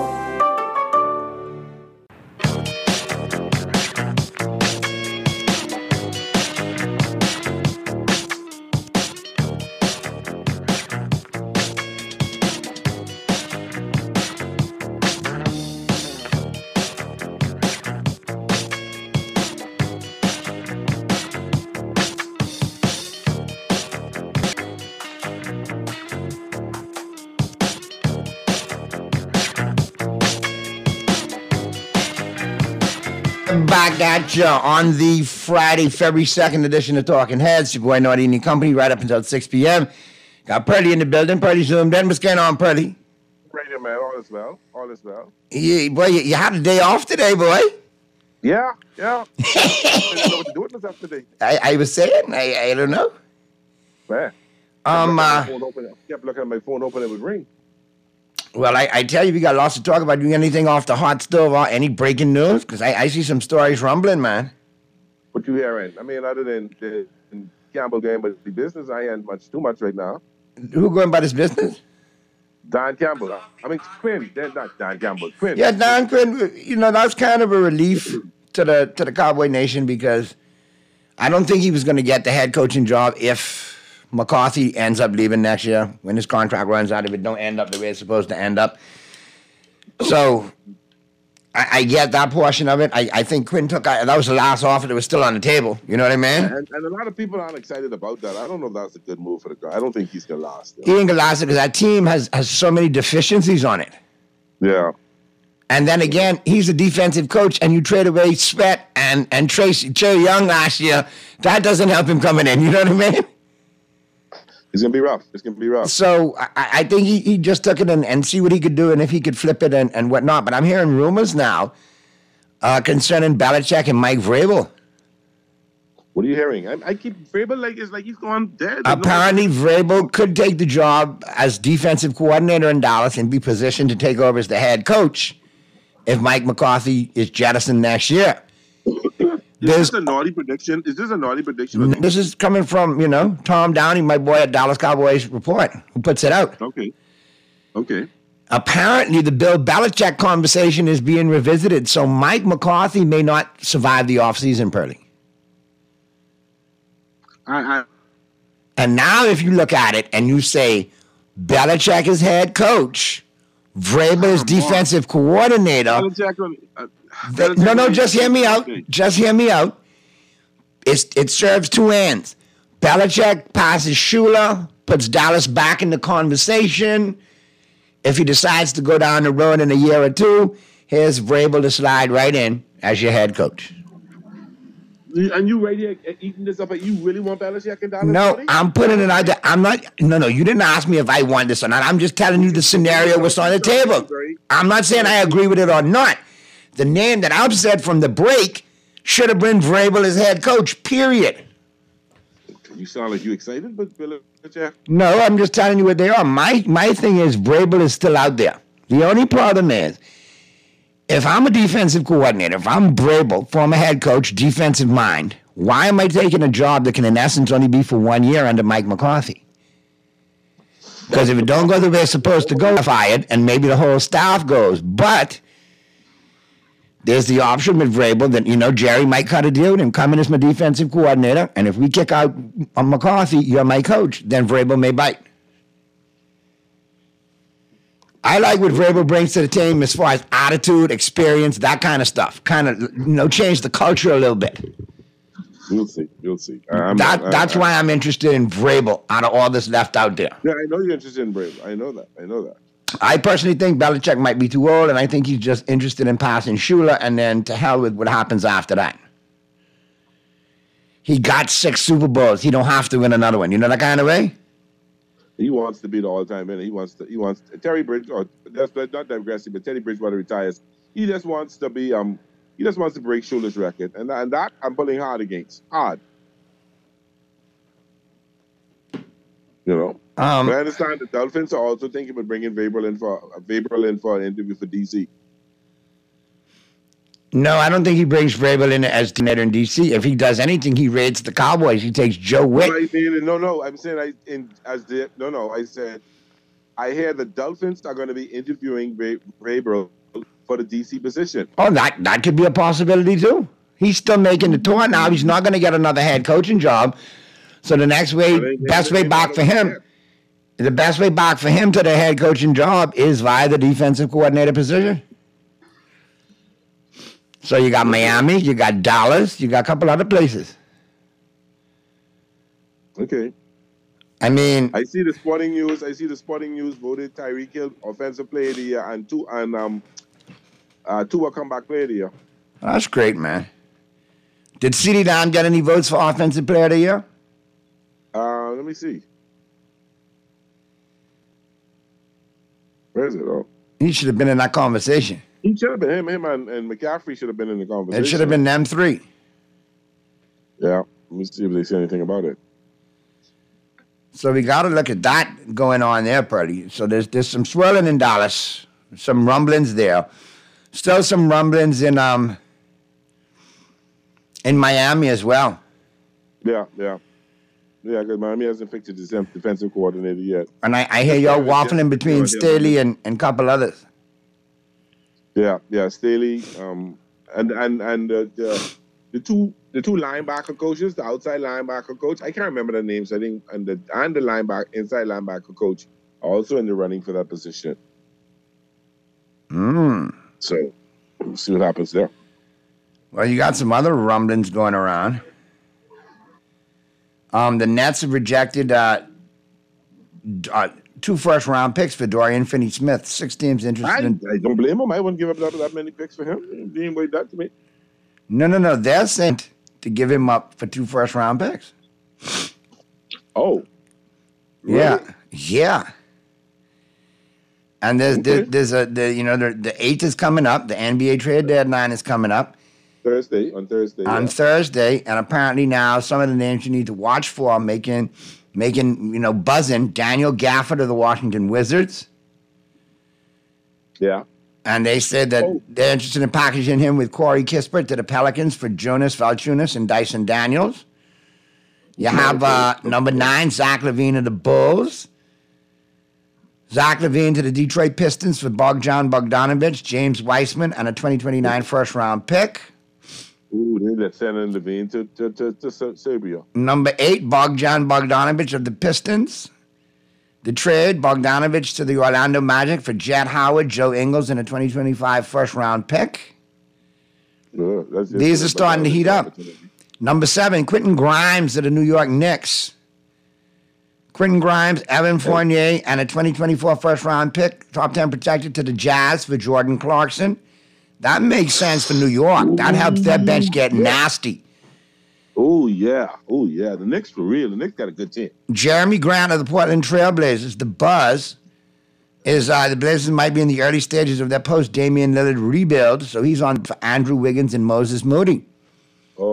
Back at you on the Friday, February 2nd edition of Talking Heads. Your boy Naughty and Company right up until 6 p.m. Got Purdy in the building. Purdy zoomed in. What's going on, Purdy? Radio man, all is well. All is well. Yeah, boy, you had a day off today, boy. Yeah. I don't know what to do with myself today. I was saying, I don't know. Man. I kept looking at my phone open, it would ring. Well, I tell you, we got lots to talk about. Doing anything off the hot stove or any breaking news? Because I see some stories rumbling, man. What you hearing? I mean, other than the Campbell game, but the business, I ain't too much right now. Who going about his business? Don Campbell. I mean, Quinn. Not Don Campbell. Quinn. Yeah, Don Quinn. You know, that's kind of a relief to the Cowboy Nation because I don't think he was going to get the head coaching job if McCarthy ends up leaving next year when his contract runs out, if it don't end up the way it's supposed to end up. So I get that portion of it. I think Quinn took that was the last offer that was still on the table. You know what I mean? And a lot of people aren't excited about that. I don't know if that's a good move for the guy. I don't think he's going to last. He ain't going to last because that team has so many deficiencies on it. Yeah. And then again, he's a defensive coach, and you trade away Sweat and Trey Young last year. That doesn't help him coming in. You know what I mean? It's going to be rough. It's going to be rough. So I think he just took it and see what he could do and if he could flip it and whatnot. But I'm hearing rumors now concerning Belichick and Mike Vrabel. What are you hearing? I keep Vrabel it's like he's gone dead. Apparently, Vrabel could take the job as defensive coordinator in Dallas and be positioned to take over as the head coach if Mike McCarthy is jettisoned next year. Is this a naughty prediction? This is coming from, Tom Downey, my boy at Dallas Cowboys Report, who puts it out. Okay. Apparently, the Bill Belichick conversation is being revisited, so Mike McCarthy may not survive the offseason, Purdy. And now if you look at it and you say Belichick is head coach, Vrabel is defensive coordinator. Just hear me out. Just hear me out. It serves two ends. Belichick passes Shula, puts Dallas back in the conversation. If he decides to go down the road in a year or two, here's Vrabel to slide right in as your head coach. And you ready eating this up? You really want Belichick and Dallas? No, I'm putting it out there. I'm not. No. You didn't ask me if I want this or not. I'm just telling you the scenario was on the table. I'm not saying I agree with it or not. The name that I've said from the break should have been Vrabel as head coach, period. You sound like you excited, but Belichick. No, I'm just telling you what they are. My thing is Vrabel is still out there. The only problem is, if I'm a defensive coordinator, if I'm Vrabel, former head coach, defensive mind, why am I taking a job that can in essence only be for 1 year under Mike McCarthy? Because if it don't go the way it's supposed to go, fired, and maybe the whole staff goes. But there's the option with Vrabel that, Jerry might cut a deal with him, come in as my defensive coordinator, and if we kick out McCarthy, you're my coach, then Vrabel may bite. I like what Vrabel brings to the team as far as attitude, experience, that kind of stuff. Kind of, change the culture a little bit. You'll see. You'll see. That's why I'm interested in Vrabel out of all that's left out there. Yeah, I know you're interested in Vrabel. I know that. I personally think Belichick might be too old, and I think he's just interested in passing Shula, and then to hell with what happens after that. He got 6 Super Bowls. He don't have to win another one. You know that kind of way? He wants to be the all-time winner. He wants Terry Bridgewater. That's not aggressive, but Teddy Bridgewater retires. He just wants to be He just wants to break Shula's record, and that I'm pulling hard against. Hard. I understand the Dolphins are also thinking about bringing Vrabel in for an interview for DC. No, I don't think he brings Vrabel in as coordinator in DC. If he does anything, he raids the Cowboys. He takes Joe Witt. I said I hear the Dolphins are going to be interviewing Vrabel for the DC position. Oh, that could be a possibility too. He's still making the tour now. He's not going to get another head coaching job. So the best way back for him to the head coaching job is via the defensive coordinator position. So you got Miami, you got Dallas, you got a couple other places. Okay. I mean, I see the Sporting News voted Tyreek Hill offensive player of the year and Tua comeback player of the year. That's great, man. Did CeeDee Lamb get any votes for offensive player of the year? Let me see. Where is it? Oh, he should have been in that conversation. He should have been. Him and McCaffrey should have been in the conversation. It should have been them 3. Yeah. Let me see if they say anything about it. So we got to look at that going on there, Purdy. So there's some swirling in Dallas, some rumblings there. Still some rumblings in Miami as well. Yeah, because Miami hasn't picked a defensive coordinator yet. And I hear y'all waffling between Staley and a couple others. Yeah, Staley, and the two linebacker coaches, the outside linebacker coach, I can't remember their names. I think and the inside linebacker coach are also in the running for that position. So we'll see what happens there. Well, you got some other rumblings going around. The Nets have rejected 2 first-round picks for Dorian Finney-Smith. 6 teams interested I don't blame him. I wouldn't give up that many picks for him. He didn't wait that to me. No. They're saying to give him up for 2 first-round picks. Oh. Really? Yeah. And there's the 8th is coming up. The NBA trade deadline is coming up. On Thursday. Thursday, and apparently now some of the names you need to watch for are making buzzing. Daniel Gafford of the Washington Wizards. Yeah. And they said that they're interested in packaging him with Corey Kispert to the Pelicans for Jonas Valanciunas and Dyson Daniels. You have number 9, Zach LaVine of the Bulls. Zach LaVine to the Detroit Pistons for Bogdan Bogdanovic, James Weissman, and a 2029 first-round pick. Ooh, they're sending LaVine to Serbia. Number 8, Bogdan Bogdanovic of the Pistons. The trade, Bogdanovic to the Orlando Magic for Jet Howard, Joe Ingles, and a 2025 first-round pick. These are starting to heat up. Number 7, Quentin Grimes of the New York Knicks. Quentin Grimes, Evan Fournier, and a 2024 first-round pick, top 10 protected to the Jazz for Jordan Clarkson. That makes sense for New York. That helps their bench get nasty. Oh, yeah. The Knicks for real. The Knicks got a good team. Jeremy Grant of the Portland Trailblazers. The buzz is the Blazers might be in the early stages of their post-Damian Lillard rebuild, so he's on for Andrew Wiggins and Moses Moody. Oh,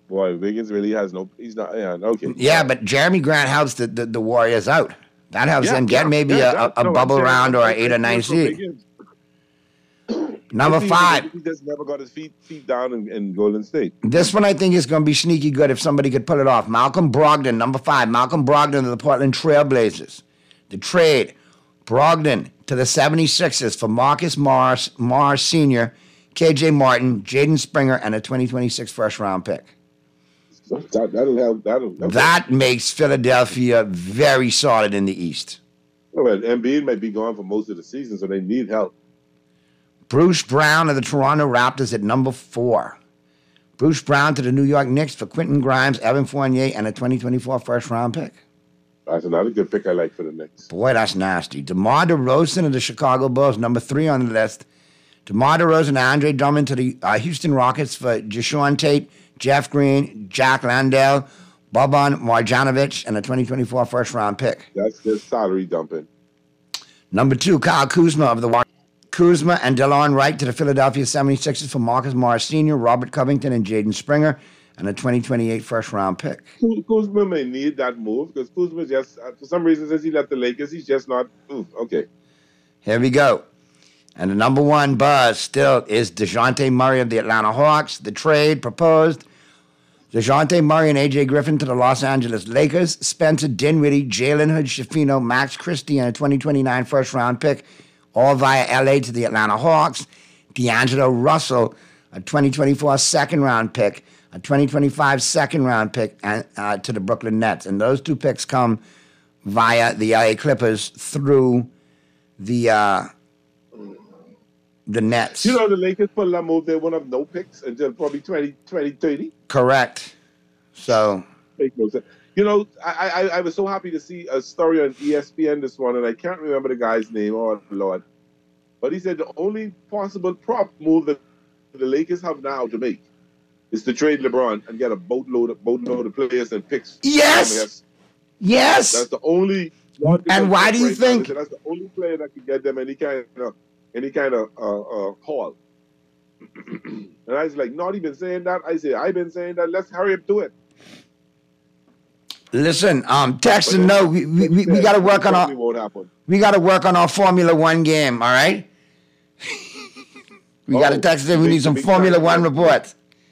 Boy, Wiggins really has no. He's not. Yeah, okay. Yeah, but Jeremy Grant helps the Warriors out. That helps them get maybe a bubble round or an 8 or 9 seed. Number 5. He just never got his feet down in Golden State. This one I think is going to be sneaky good if somebody could pull it off. Malcolm Brogdon, number 5. Malcolm Brogdon of the Portland Trail Blazers. The trade, Brogdon to the 76ers for Marcus Morris Sr., KJ Martin, Jaden Springer, and a 2026 first-round pick. That'll help. That makes Philadelphia very solid in the East. Well, Embiid might be gone for most of the season, so they need help. Bruce Brown of the Toronto Raptors at number 4. Bruce Brown to the New York Knicks for Quentin Grimes, Evan Fournier, and a 2024 first-round pick. That's another good pick I like for the Knicks. Boy, that's nasty. DeMar DeRozan of the Chicago Bulls, number 3 on the list. DeMar DeRozan and Andre Drummond to the Houston Rockets for Jashawn Tate, Jeff Green, Jack Landale, Boban Marjanovic, and a 2024 first-round pick. That's just salary dumping. Number 2, Kyle Kuzma of the Kuzma and DeLon Wright to the Philadelphia 76ers for Marcus Morris Sr., Robert Covington, and Jaden Springer, and a 2028 first-round pick. Kuzma may need that move because Kuzma just, for some reason, since he left the Lakers, he's just not, okay. Here we go. And the number 1 buzz still is DeJounte Murray of the Atlanta Hawks. The trade proposed, DeJounte Murray and A.J. Griffin to the Los Angeles Lakers, Spencer Dinwiddie, Jalen Hood-Schifino, Max Christie, and a 2029 first-round pick, all via L.A. to the Atlanta Hawks. D'Angelo Russell, a 2024 second-round pick, a 2025 second-round pick to the Brooklyn Nets. And those 2 picks come via the L.A. Clippers through the Nets. You know, the Lakers put that move, they won't have no picks until probably 2030. Correct. So. Make no sense. You know, I was so happy to see a story on ESPN this morning. I can't remember the guy's name, oh Lord. But he said the only possible prop move that the Lakers have now to make is to trade LeBron and get a boatload of players and picks. Yes. Yes. That's the only one. And why do you think? That's the only player that can get them any kind of haul. And I was like, not even saying that. I say, I've been saying that. Let's hurry up to it. Listen, Texan, no, we got to work on our Formula One game. All right. We got to text it. We need some Formula One reports.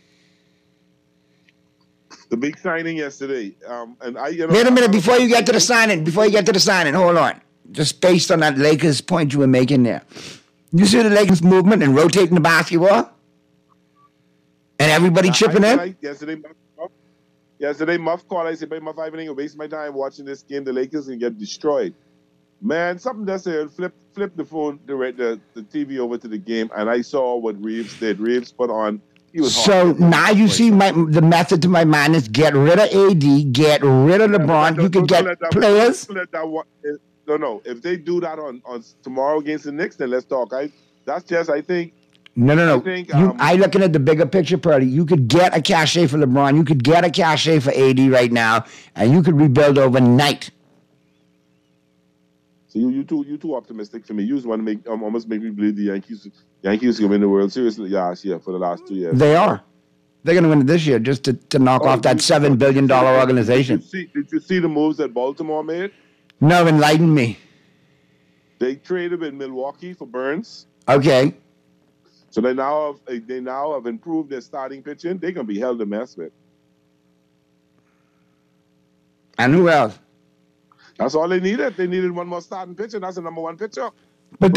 The big signing yesterday, and I. Wait a minute before you get to the signing. Hold on. Just based on that Lakers point you were making there, you see the Lakers movement and rotating the basketball, and everybody chipping in. Yesterday, Muff called. I said, Muff, I ain't gonna waste my time watching this game. The Lakers can get destroyed. Man, something that said, flip the phone, the TV over to the game, and I saw what Reeves did. Reeves put on. He was so now you see the method to my madness. Get rid of AD, get rid of LeBron. You can get players. No. If they do that on tomorrow against the Knicks, then let's talk. I think. No. I looking at the bigger picture, Purdy. You could get a cachet for LeBron. You could get a cachet for AD right now, and you could rebuild overnight. So you too optimistic for me. You just want to make almost make me believe the Yankees can win the World Series last year for the last 2 years. They are. They're going to win it this year just to knock off that $7 billion organization. Did you see the moves that Baltimore made? No, enlighten me. They traded with Milwaukee for Burns. Okay. So they now have improved their starting pitching. They're gonna be held to mess with. And who else? That's all they needed. They needed one more starting pitcher. That's the number 1 pitcher. But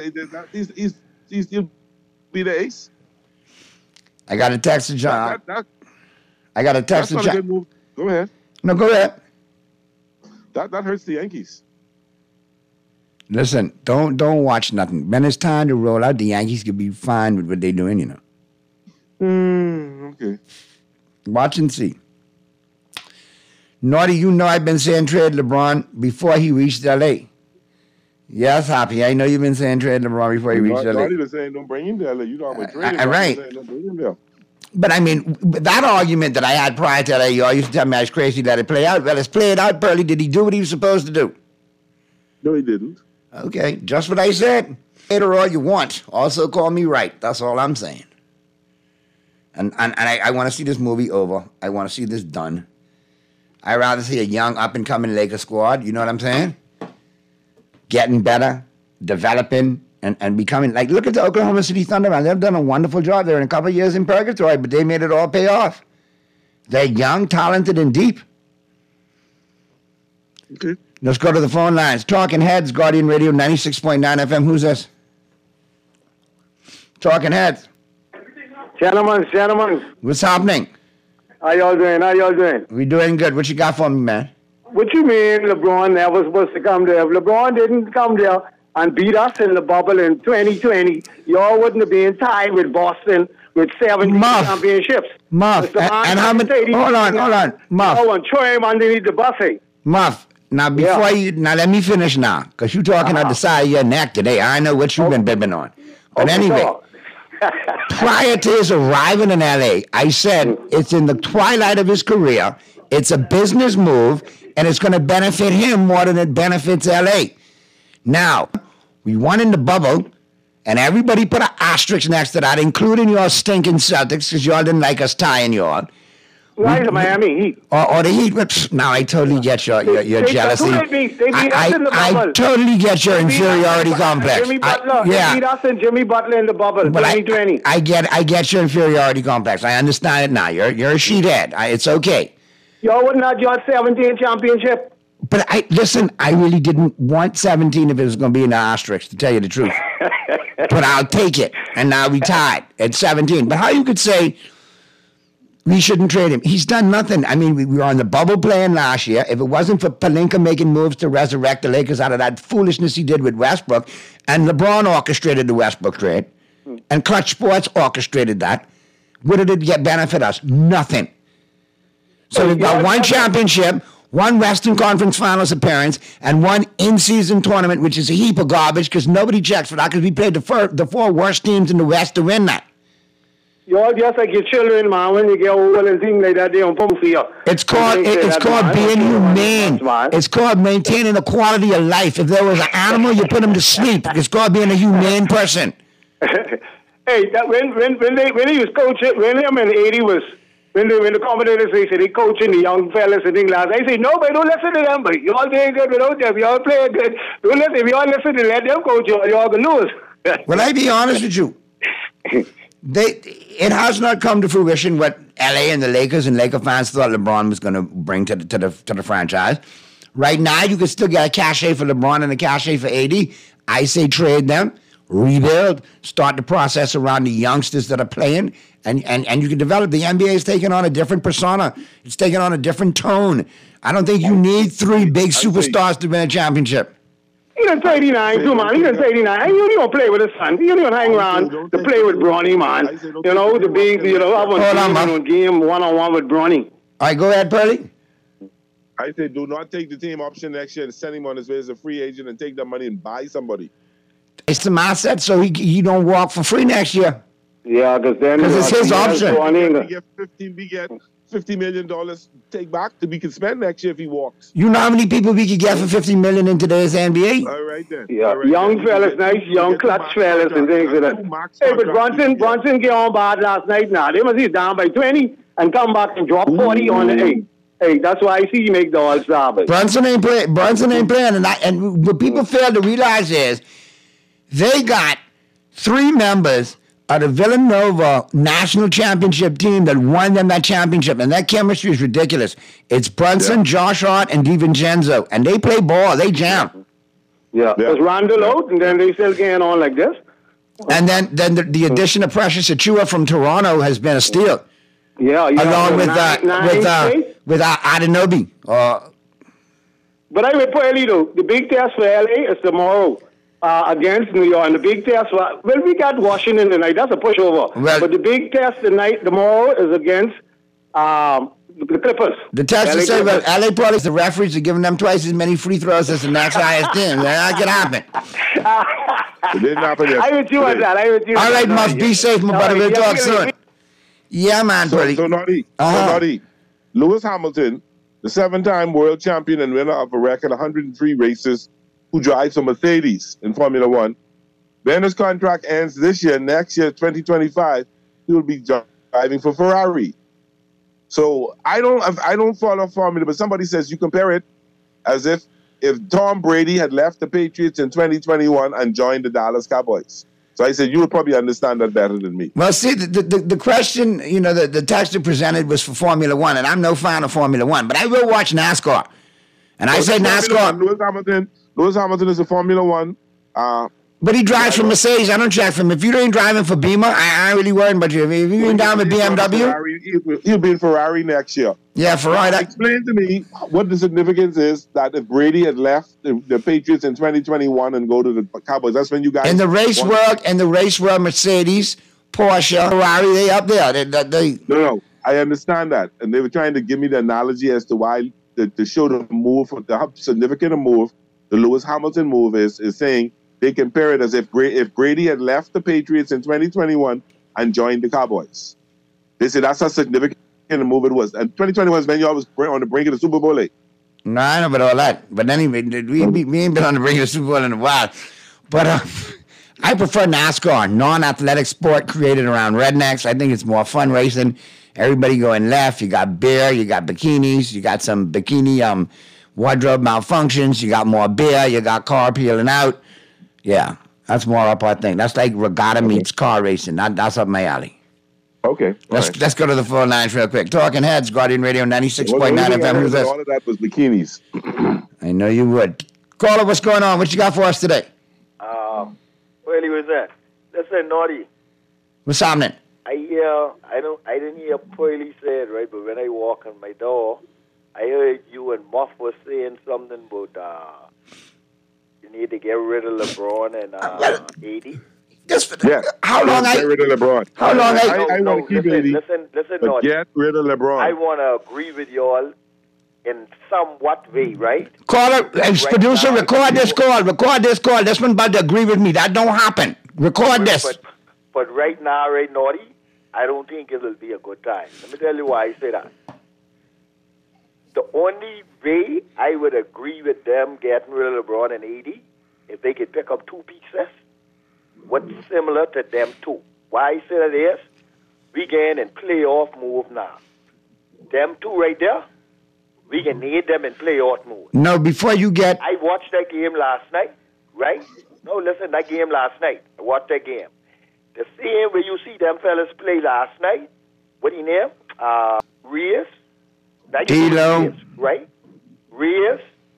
he'll be the ace. I got a text to John. I got a text to John. Go ahead. No, go ahead. That hurts the Yankees. Listen, don't watch nothing. When it's time to roll out, the Yankees could be fine with what they're doing, you know. Okay. Watch and see. Naughty, you know I've been saying trade LeBron before he reached L.A. Yes, Happy. I know you've been saying trade LeBron before he reached L.A. Naughty was saying don't bring him to L.A. You talking about trading. Right. Don't bring him there. But I mean, that argument that I had prior to that, y'all used to tell me I was crazy, let it play out. Well, it's played out, Burley. Did he do what he was supposed to do? No, he didn't. Okay, just what I said. Later all you want. Also call me right. That's all I'm saying. And I want to see this movie over. I want to see this done. I'd rather see a young, up-and-coming Lakers squad, you know what I'm saying? Getting better, developing, and becoming, like, look at the Oklahoma City Thunder, man. They've done a wonderful job. They're in a couple of years in purgatory, but they made it all pay off. They're young, talented, and deep. Okay. Let's go to the phone lines. Talking Heads, Guardian Radio 96.9 FM. Who's this? Talking Heads. Gentlemen. What's happening? How y'all doing? We doing good. What you got for me, man? What you mean LeBron never supposed to come there? If LeBron didn't come there and beat us in the bubble in 2020, y'all wouldn't have been tied with Boston with 70 championships. Muff. And how many? Hold on. Muff. Oh, and throw him underneath the buffet. Muff. Now, now let me finish now, because you're talking at the side of your neck today. I know what you've been bibbing on. But anyway, prior to his arriving in L.A., I said it's in the twilight of his career. It's a business move, and it's going to benefit him more than it benefits L.A. Now, we won in the bubble, and everybody put an asterisk next to that, including your stinking Celtics, because y'all didn't like us tying y'all. Right, the Miami Heat. Or the Heat. Now, I totally get your jealousy. They beat us in the bubble. I totally get your inferiority complex. Jimmy Butler. They beat us and Jimmy Butler in the bubble, 2020. I get your inferiority complex. I understand it now. You're a sheethead. It's okay. Y'all wouldn't have your 17 championship. But I really didn't want 17 if it was going to be in the asterisk, to tell you the truth. But I'll take it. And now we tied at 17. But how you could say we shouldn't trade him? He's done nothing. I mean, we were on the bubble playing last year. If it wasn't for Pelinka making moves to resurrect the Lakers out of that foolishness he did with Westbrook, and LeBron orchestrated the Westbrook trade, and Clutch Sports orchestrated that, what did it benefit us? Nothing. So we've got one championship, one Western Conference Finals appearance, and one in-season tournament, which is a heap of garbage because nobody checks for that, because we played the four worst teams in the West to win that. Y'all just like your children, man. When you get old and things like that, they don't pump for you. It's called being humane. It's called maintaining the quality of life. If there was an animal, you put him to sleep. It's called being a humane person. Hey, when he was coaching, when him and 80 was, when the commentators they coaching the young fellas and things like that, they say, no, but don't listen to them, but y'all doing good without them. Y'all playing good. Don't listen. If y'all listen to let them coach y'all gonna lose. Well, I be honest with you. It has not come to fruition what LA and the Lakers and Laker fans thought LeBron was going to bring to the franchise. Right now, you can still get a cachet for LeBron and a cachet for AD. I say trade them, rebuild, start the process around the youngsters that are playing, and you can develop. The NBA is taking on a different persona. It's taking on a different tone. I don't think you need three big superstars to win a championship. He done 39 too, man. He done 39. You don't play with his son. You don't hang around to play with Bronny, man. You know, the big, I want to game one-on-one with Bronny. All right, go ahead, Pearly. I say do not take the team option next year and send him on his way as a free agent and take that money and buy somebody. It's the mindset, so he don't walk for free next year. Yeah, because it's his option. We get $50 million take back that we can spend next year if he walks. You know how many people we could get for $50 million in today's NBA? All right then. Yeah, right, young then. Fellas, nice young clutch fellas and things like that. Hey, but Brunson get on bad last night now. They must be down by 20 and come back and drop 40 on the 8. Hey, that's why I see you make the All-Star. Brunson ain't playing, and what people fail to realize is they got 3 members of the Villanova national championship team that won them that championship, and that chemistry is ridiculous. It's Brunson, Josh Hart, and DiVincenzo, and they play ball. They jam. Yeah. There's Randall out, and then they still getting on like this. And then the addition of Precious Achiuwa from Toronto has been a steal. Yeah, along with Adebayo. But I will tell you though, the big test for LA is tomorrow. Against New York, and the big test, we got Washington tonight. That's a pushover. Well, but the big test tomorrow is against the Clippers. The test is say, well, LA probably the referees are giving them twice as many free throws as the next highest team. That could happen. It didn't happen yet. I with you on that. All right, Muff, be safe, my brother. We'll talk soon. Yeah, man, buddy. So naughty. Lewis Hamilton, the 7-time world champion and winner of a record 103 races, who drives a Mercedes in Formula One. When his contract ends this year, next year, 2025, he will be driving for Ferrari. So I don't follow formula, but somebody says you compare it as if Tom Brady had left the Patriots in 2021 and joined the Dallas Cowboys. So I said you would probably understand that better than me. Well, see, the question, the text that presented was for Formula One, and I'm no fan of Formula One, but I will watch NASCAR. And I say NASCAR. Lewis Hamilton is a Formula One. But he drives for Mercedes. I don't drive for him. If you ain't driving for Beamer, I ain't really worried about you. If you ain't down with BMW. He'll be in Ferrari next year. Yeah, Ferrari. Explain to me what the significance is that if Brady had left the Patriots in 2021 and go to the Cowboys, that's when you guys... In the race world, Mercedes, Porsche, Ferrari, they up there. No, I understand that. And they were trying to give me the analogy as to why, to show the move, how significant a move, the Lewis Hamilton move is saying... They compare it as if Brady had left the Patriots in 2021 and joined the Cowboys. They say that's how significant a move it was. And 2021 was when you was on the brink of the Super Bowl. No, I know about all that. But anyway, we ain't been on the brink of the Super Bowl in a while. But I prefer NASCAR, non-athletic sport created around rednecks. I think it's more fun racing. Everybody going left. You got beer, you got bikinis, you got some bikini wardrobe malfunctions, you got more beer, you got car peeling out. Yeah, that's more up, I think. That's like regatta meets car racing. That's up my alley. Okay. Let's go to the phone lines real quick. Talking Heads, Guardian Radio 96.9 FM. Who's this? All of that was bikinis. I know you would. Caller, what's going on? What you got for us today? Really, was that? Listen, Naughty. What's happening? I didn't hear Pearly say it, right? But when I walk on my door, I heard you and Muff was saying something about you need to get rid of LeBron and AD. How long get rid of LeBron. How long I want to keep AD. Listen, but Naughty. get rid of LeBron. I want to agree with you all in somewhat way, right? Caller, producer, record this call. Record this call. This one about to agree with me. That don't happen. Record this. But right now, right, Naughty, I don't think it will be a good time. Let me tell you why I say that. The only way I would agree with them getting rid of LeBron and AD, if they could pick up two pieces, what's similar to them two. Why I say that is, we getting in playoff move now. Them two right there, we can need them in playoff move. No, before you get... I watched that game last night, right? No, listen, that game last night. I watched that game. The same way you see them fellas play last night, what he name? Reyes. D'Lo. Right? Reyes.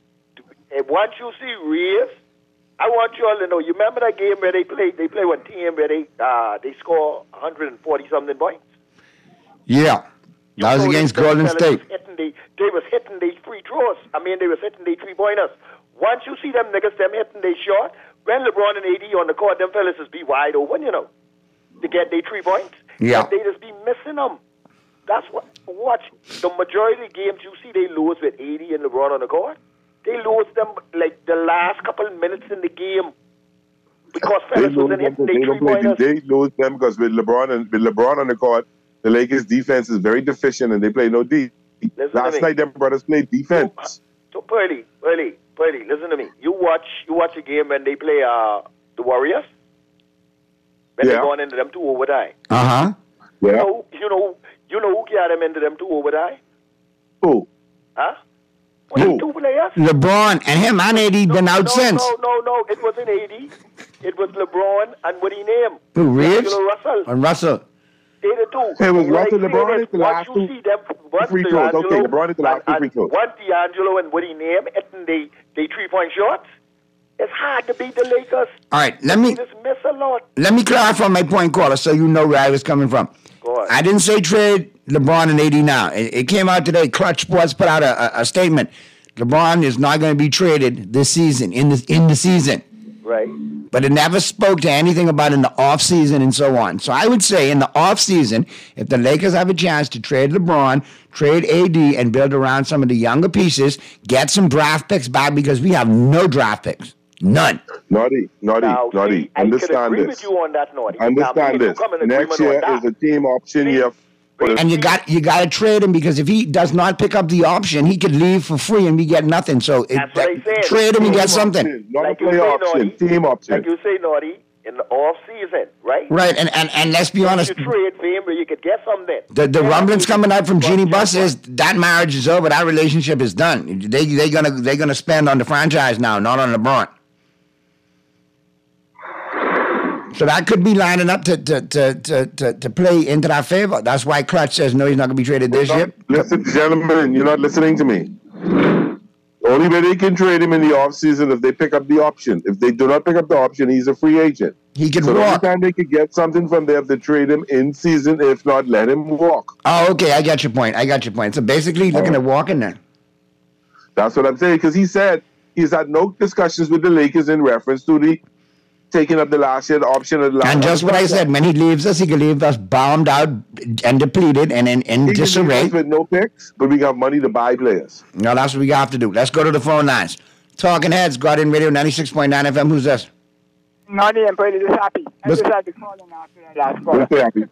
And once you see Reyes, I want you all to know, you remember that game where they play one team where they score 140-something points? Yeah. That was against Golden State. They was hitting these free throws. They was hitting these three-pointers. Once you see them niggas, them hitting they shot, when LeBron and AD on the court, them fellas just be wide open, to get their 3 points. Yeah. And they just be missing them. That's what, watch, the majority of games you see they lose with AD and LeBron on the court. They lose them like the last couple of minutes in the game because fellas wasn't hitting their 3-pointers. They lose them because with LeBron on the court, the Lakers defense is very deficient and they play no D. Last night them brothers played defense. So Pearly, listen to me. You watch a game when they play the Warriors? When they're going into them 2 overtime. Uh-huh. Yeah. You know who got them into them 2 overtime? Who? Huh? Who? 2 players? LeBron and him and AD been out since. No. It wasn't AD. It was LeBron and what he named? Who, Reeves? Russell. And Russell. They the two. It was Russell, LeBron hit the last 2 free throws. Okay, LeBron hit the last 2 free throws. Once D'Angelo and what he named, hitting they 3-point shots, it's hard to beat the Lakers. All right, let me just miss a lot. Let me clarify my point, caller, so you know where I was coming from. Go on. I didn't say trade LeBron and AD now. It came out today. Clutch Sports put out a statement. LeBron is not going to be traded this season, in the season. Right. But it never spoke to anything about in the offseason and so on. So I would say in the offseason, if the Lakers have a chance to trade LeBron, trade AD, and build around some of the younger pieces, get some draft picks back because we have no draft picks. None. Naughty. See, Understand I could agree this. with you on that, Naughty. Understand this. Next year is a team option year. And you got to trade him because if he does not pick up the option, he could leave for free and we get nothing. So That's what I said. Trade him and get something. Not a play option, team option. Like you say, Naughty, in the off season, right? Right, and let's be honest. You trade for him where you could get something. The rumblings coming out from Jeannie Buss is that marriage is over. That relationship is done. They're gonna spend on the franchise now, not on LeBron. So that could be lining up to play into that favor. That's why Clutch says no, he's not gonna be traded this year. Listen, gentlemen, you're not listening to me. Only way they can trade him in the offseason if they pick up the option. If they do not pick up the option, he's a free agent. He can walk. walk. Every time they could get something from there, if they trade him in season. If not, let him walk. Oh, okay, I got your point. So basically, looking at walking then. That's what I'm saying, because he said he's had no discussions with the Lakers in reference to the taking up the last year, the option of the last year. And just what I said, when he leaves us, he can leave us bombed out and depleted and in disarray. With no picks, but we got money to buy players. No, that's what we have to do. Let's go to the phone lines. Talking Heads, Guardian Radio 96.9 FM. Who's this? Naughty and pretty just happy. I just had to call him after that last call.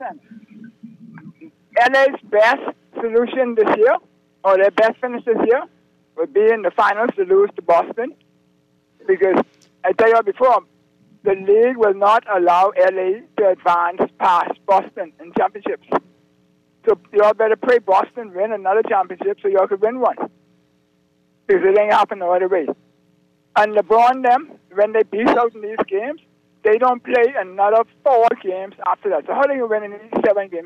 LA's best solution this year, or their best finish this year, would be in the finals to lose to Boston. Because I tell you before, the league will not allow LA to advance past Boston in championships. So y'all better pray Boston win another championship so y'all could win one. Because it ain't happening no other way. And LeBron them, when they beat out in these games, they don't play another 4 games after that. So how do you win in these 7 games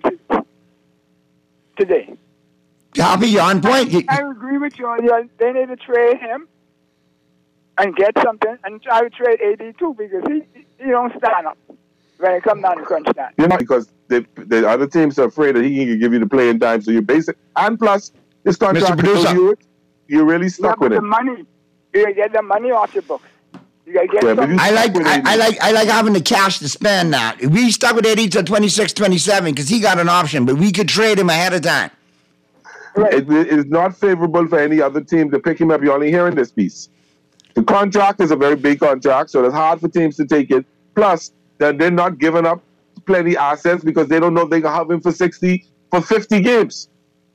today? I'll be on point. I agree with you. They need to trade him and get something. And I would trade AD too because he don't stand up when it comes down to crunch time. You know, because the other teams are afraid that he can give you the playing time, so you're basic. And plus, this contract you're really stuck with it. The money, you gotta get the money off your books. You gotta get something. I like having the cash to spend now. We stuck with AD till 26, 27 because he got an option, but we could trade him ahead of time. Right. It is not favorable for any other team to pick him up. You're only hearing this piece. The contract is a very big contract, so it's hard for teams to take it. Plus, they're not giving up plenty assets because they don't know if they can have him for 50 games.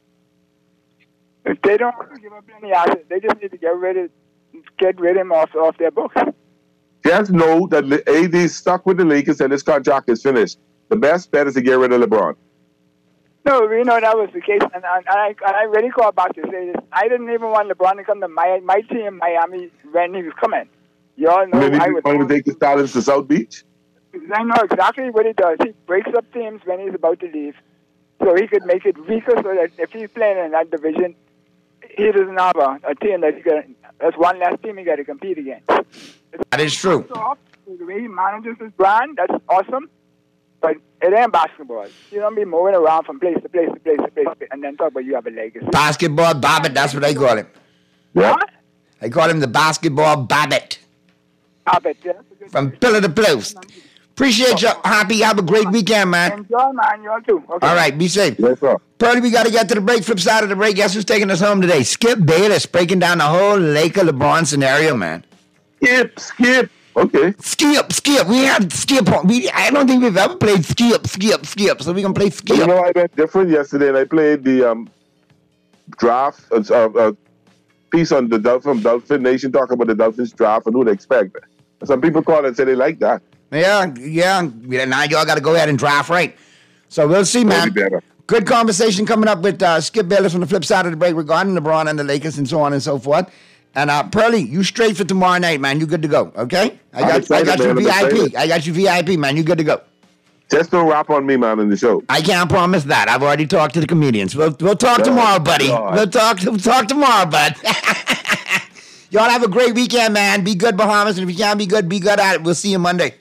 If they don't give up any assets, they just need to get rid of him off their books. Just know that AD is stuck with the Lakers and this contract is finished. The best bet is to get rid of LeBron. No, we know that was the case, and I really called back to say this. I didn't even want LeBron to come to my team, Miami, when he was coming. You all know I would. Want to take his talents to South Beach? I know exactly what he does. He breaks up teams when he's about to leave, so he could make it weaker. So that if he's playing in that division, he doesn't have a team that that's one less team he got to compete against. That is true. The way he manages his brand, that's awesome. But it ain't basketball. You don't be moving around from place to place to place to place and then talk about you have a legacy. Basketball Babbitt, that's what they call him. What? They call him the Basketball Babbitt. Babbitt, yeah. From pillar to post. Appreciate you, Happy. Have a great weekend, man. Enjoy, man. You all too. Okay. All right, be safe. Yes, sir. Pearly, we got to get to the break. Flip side of the break. Guess who's taking us home today? Skip Bayless, breaking down the whole Laker LeBron scenario, man. Skip. Okay. Skip. We have Skip. I don't think we've ever played Skip. So we can play Skip. You know, I went different yesterday, and I played the draft piece on from Dolphin Nation talking about the Dolphins draft and who they expect. Some people call and say they like that. Yeah. Now y'all got to go ahead and draft right. So we'll see, man. Good conversation coming up with Skip Bayless on the flip side of the break regarding LeBron and the Lakers and so on and so forth. And Pearly, you straight for tomorrow night, man. You good to go, okay? I got you VIP. I got you VIP, man. You good to go. Just don't rap on me, man, in the show. I can't promise that. I've already talked to the comedians. We'll talk tomorrow, buddy. God. We'll talk tomorrow, bud. Y'all have a great weekend, man. Be good, Bahamas. And if you can't be good at it. We'll see you Monday.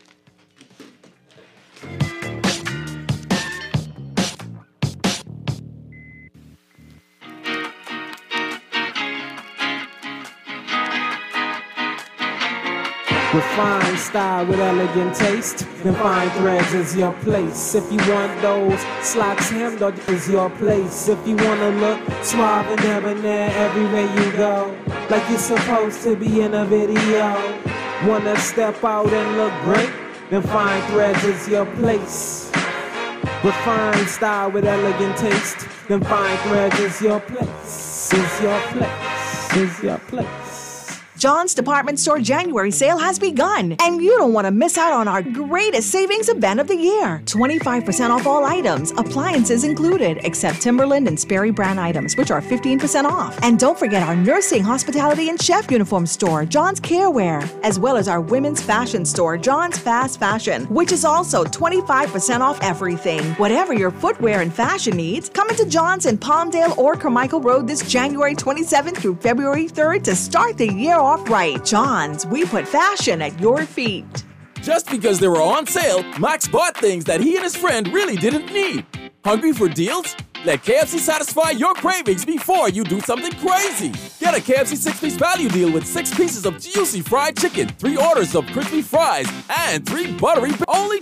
Refined style with elegant taste. Then fine threads is your place. If you want those slacks hemmed up is your place. If you wanna look suave and debonair everywhere you go, like you're supposed to be in a video. Wanna step out and look great? Then fine threads is your place. Refined style with elegant taste. Then fine threads is your place. Is your place. Is your place. John's Department Store January sale has begun, and you don't want to miss out on our greatest savings event of the year. 25% off all items, appliances included, except Timberland and Sperry brand items, which are 15% off. And don't forget our nursing, hospitality, and chef uniform store, John's Carewear, as well as our women's fashion store, John's Fast Fashion, which is also 25% off everything. Whatever your footwear and fashion needs, come into John's in Palmdale or Carmichael Road this January 27th through February 3rd to start the year off right. John's, we put fashion at your feet. Just because they were on sale, Max bought things that he and his friend really didn't need. Hungry for deals? Let KFC satisfy your cravings before you do something crazy. Get a KFC 6-piece value deal with 6 pieces of juicy fried chicken, 3 orders of crispy fries, and 3 buttery, only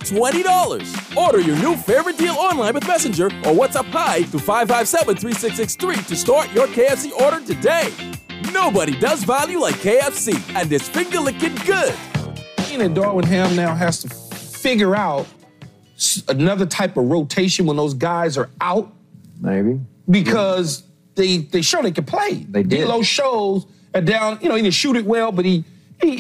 $20. Order your new favorite deal online with Messenger or WhatsApp Hi to 557-3663 to start your KFC order today. Nobody does value like KFC, and it's finger-licking good. And Darwin Ham now has to figure out another type of rotation when those guys are out. Maybe. Because they show they can play. They did. D'Lo shows down, he didn't shoot it well, but he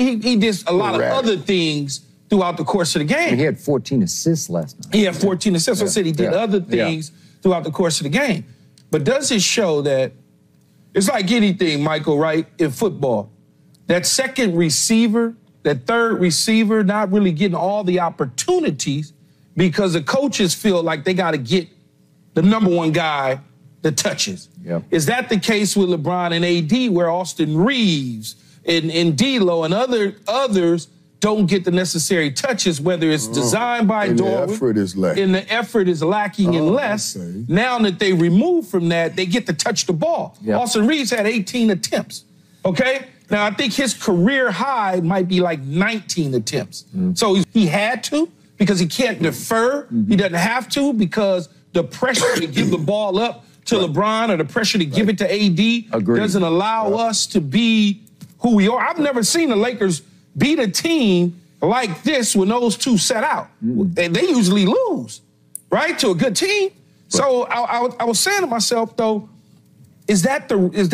did a lot of other things throughout the course of the game. He had 14 assists last night. He had 14 assists. I said he did other things throughout the course of the game. But does it show that it's like anything, Michael, right, in football? That second receiver, that third receiver not really getting all the opportunities because the coaches feel like they got to get the number one guy the touches. Yep. Is that the case with LeBron and AD where Austin Reeves and D'Lo and others don't get the necessary touches, whether it's designed by Darwin. The effort is lacking. And the effort is lacking and less. Okay. Now that they remove from that, they get to touch the ball. Yep. Austin Reeves had 18 attempts, okay? Now, I think his career high might be like 19 attempts. So he had to because he can't defer. He doesn't have to because the pressure to give the ball up to LeBron or the pressure to give it to AD doesn't allow us to be who we are. I've never seen the Lakers beat a team like this when those two set out. They usually lose, right, to a good team. So I was saying to myself, though, is that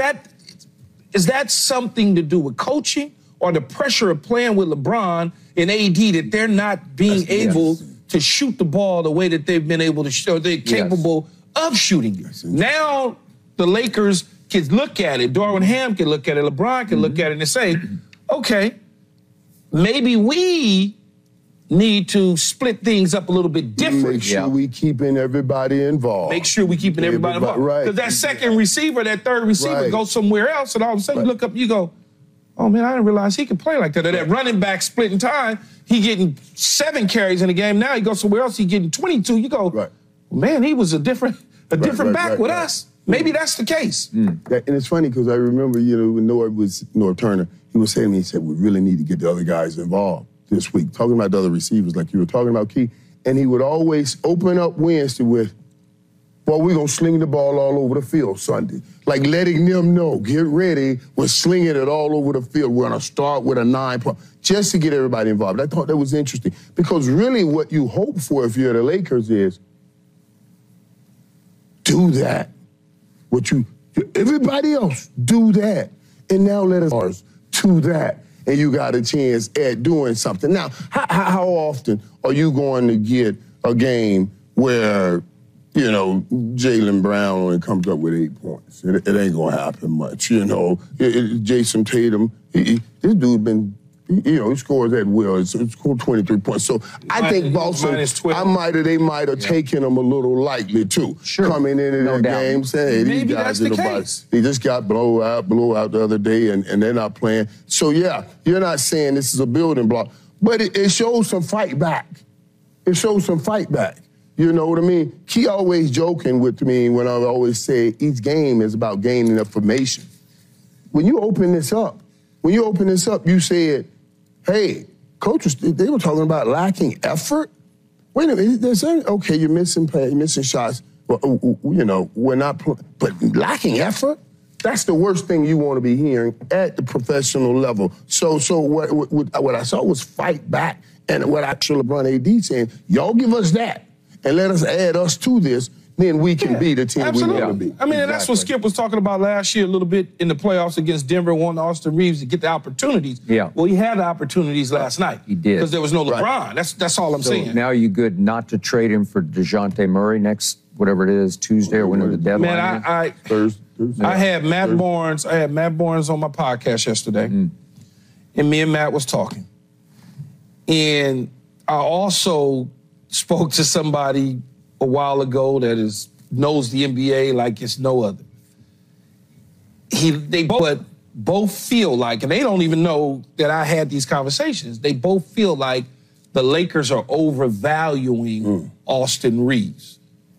something to do with coaching or the pressure of playing with LeBron and AD that they're not being able to shoot the ball the way that they've been able to show they're capable of shooting it? Now the Lakers can look at it. Darwin Ham can look at it. LeBron can look at it and say, okay, maybe we need to split things up a little bit different. Make sure we keeping everybody involved. Make sure we keeping everybody involved. Right. Because that second receiver, that third receiver goes somewhere else, and all of a sudden you look up and you go, oh, man, I didn't realize he could play like that. Or that running back splitting time, he getting 7 carries in a game. Now he goes somewhere else, he getting 22. You go, man, he was a different back with us. Maybe that's the case. And it's funny because I remember, when Norv Turner, he was saying to me, he said, we really need to get the other guys involved this week, talking about the other receivers like you were talking about, Key. And he would always open up Wednesday with, well, we're going to sling the ball all over the field Sunday. Like letting them know, get ready, we're slinging it all over the field. We're going to start with a 9-point, just to get everybody involved. I thought that was interesting because really what you hope for if you're the Lakers is do that. Everybody else, do that. And now let us do that. And you got a chance at doing something. Now, how often are you going to get a game where, Jaylen Brown only comes up with 8 points? It ain't going to happen much, Jason Tatum, this dude been, he scores at will. He scored 23 points. So I think Boston, they might have taken him a little lightly, too. Sure. Coming into the game saying, hey, these guys, they just got blow out the other day, and they're not playing. So, yeah, you're not saying this is a building block, but it shows some fight back. It shows some fight back. You know what I mean? Key always joking with me when I always say each game is about gaining information. When you open this up, you said, hey, coaches, they were talking about lacking effort. Wait a minute, okay, you're missing play, you're missing shots. Well, we're not, but lacking effort? That's the worst thing you want to be hearing at the professional level. So what I saw was fight back, and what I saw LeBron AD saying, y'all give us that, and let us add us to this. then we can be the team we want to be. I mean, and that's what Skip was talking about last year a little bit in the playoffs against Denver, wanting Austin Reeves to get the opportunities. Yeah. Well, he had the opportunities last night. He did. Because there was no LeBron. That's all I'm saying. Now you good not to trade him for DeJounte Murray next, whatever it is, Tuesday or whenever the deadline Man, is? I had Matt Barnes. I had Matt Barnes on my podcast yesterday, and me and Matt was talking. And I also spoke to somebody a while ago that knows the NBA like it's no other. They both feel like, and they don't even know that I had these conversations, they both feel like the Lakers are overvaluing Austin Reeves.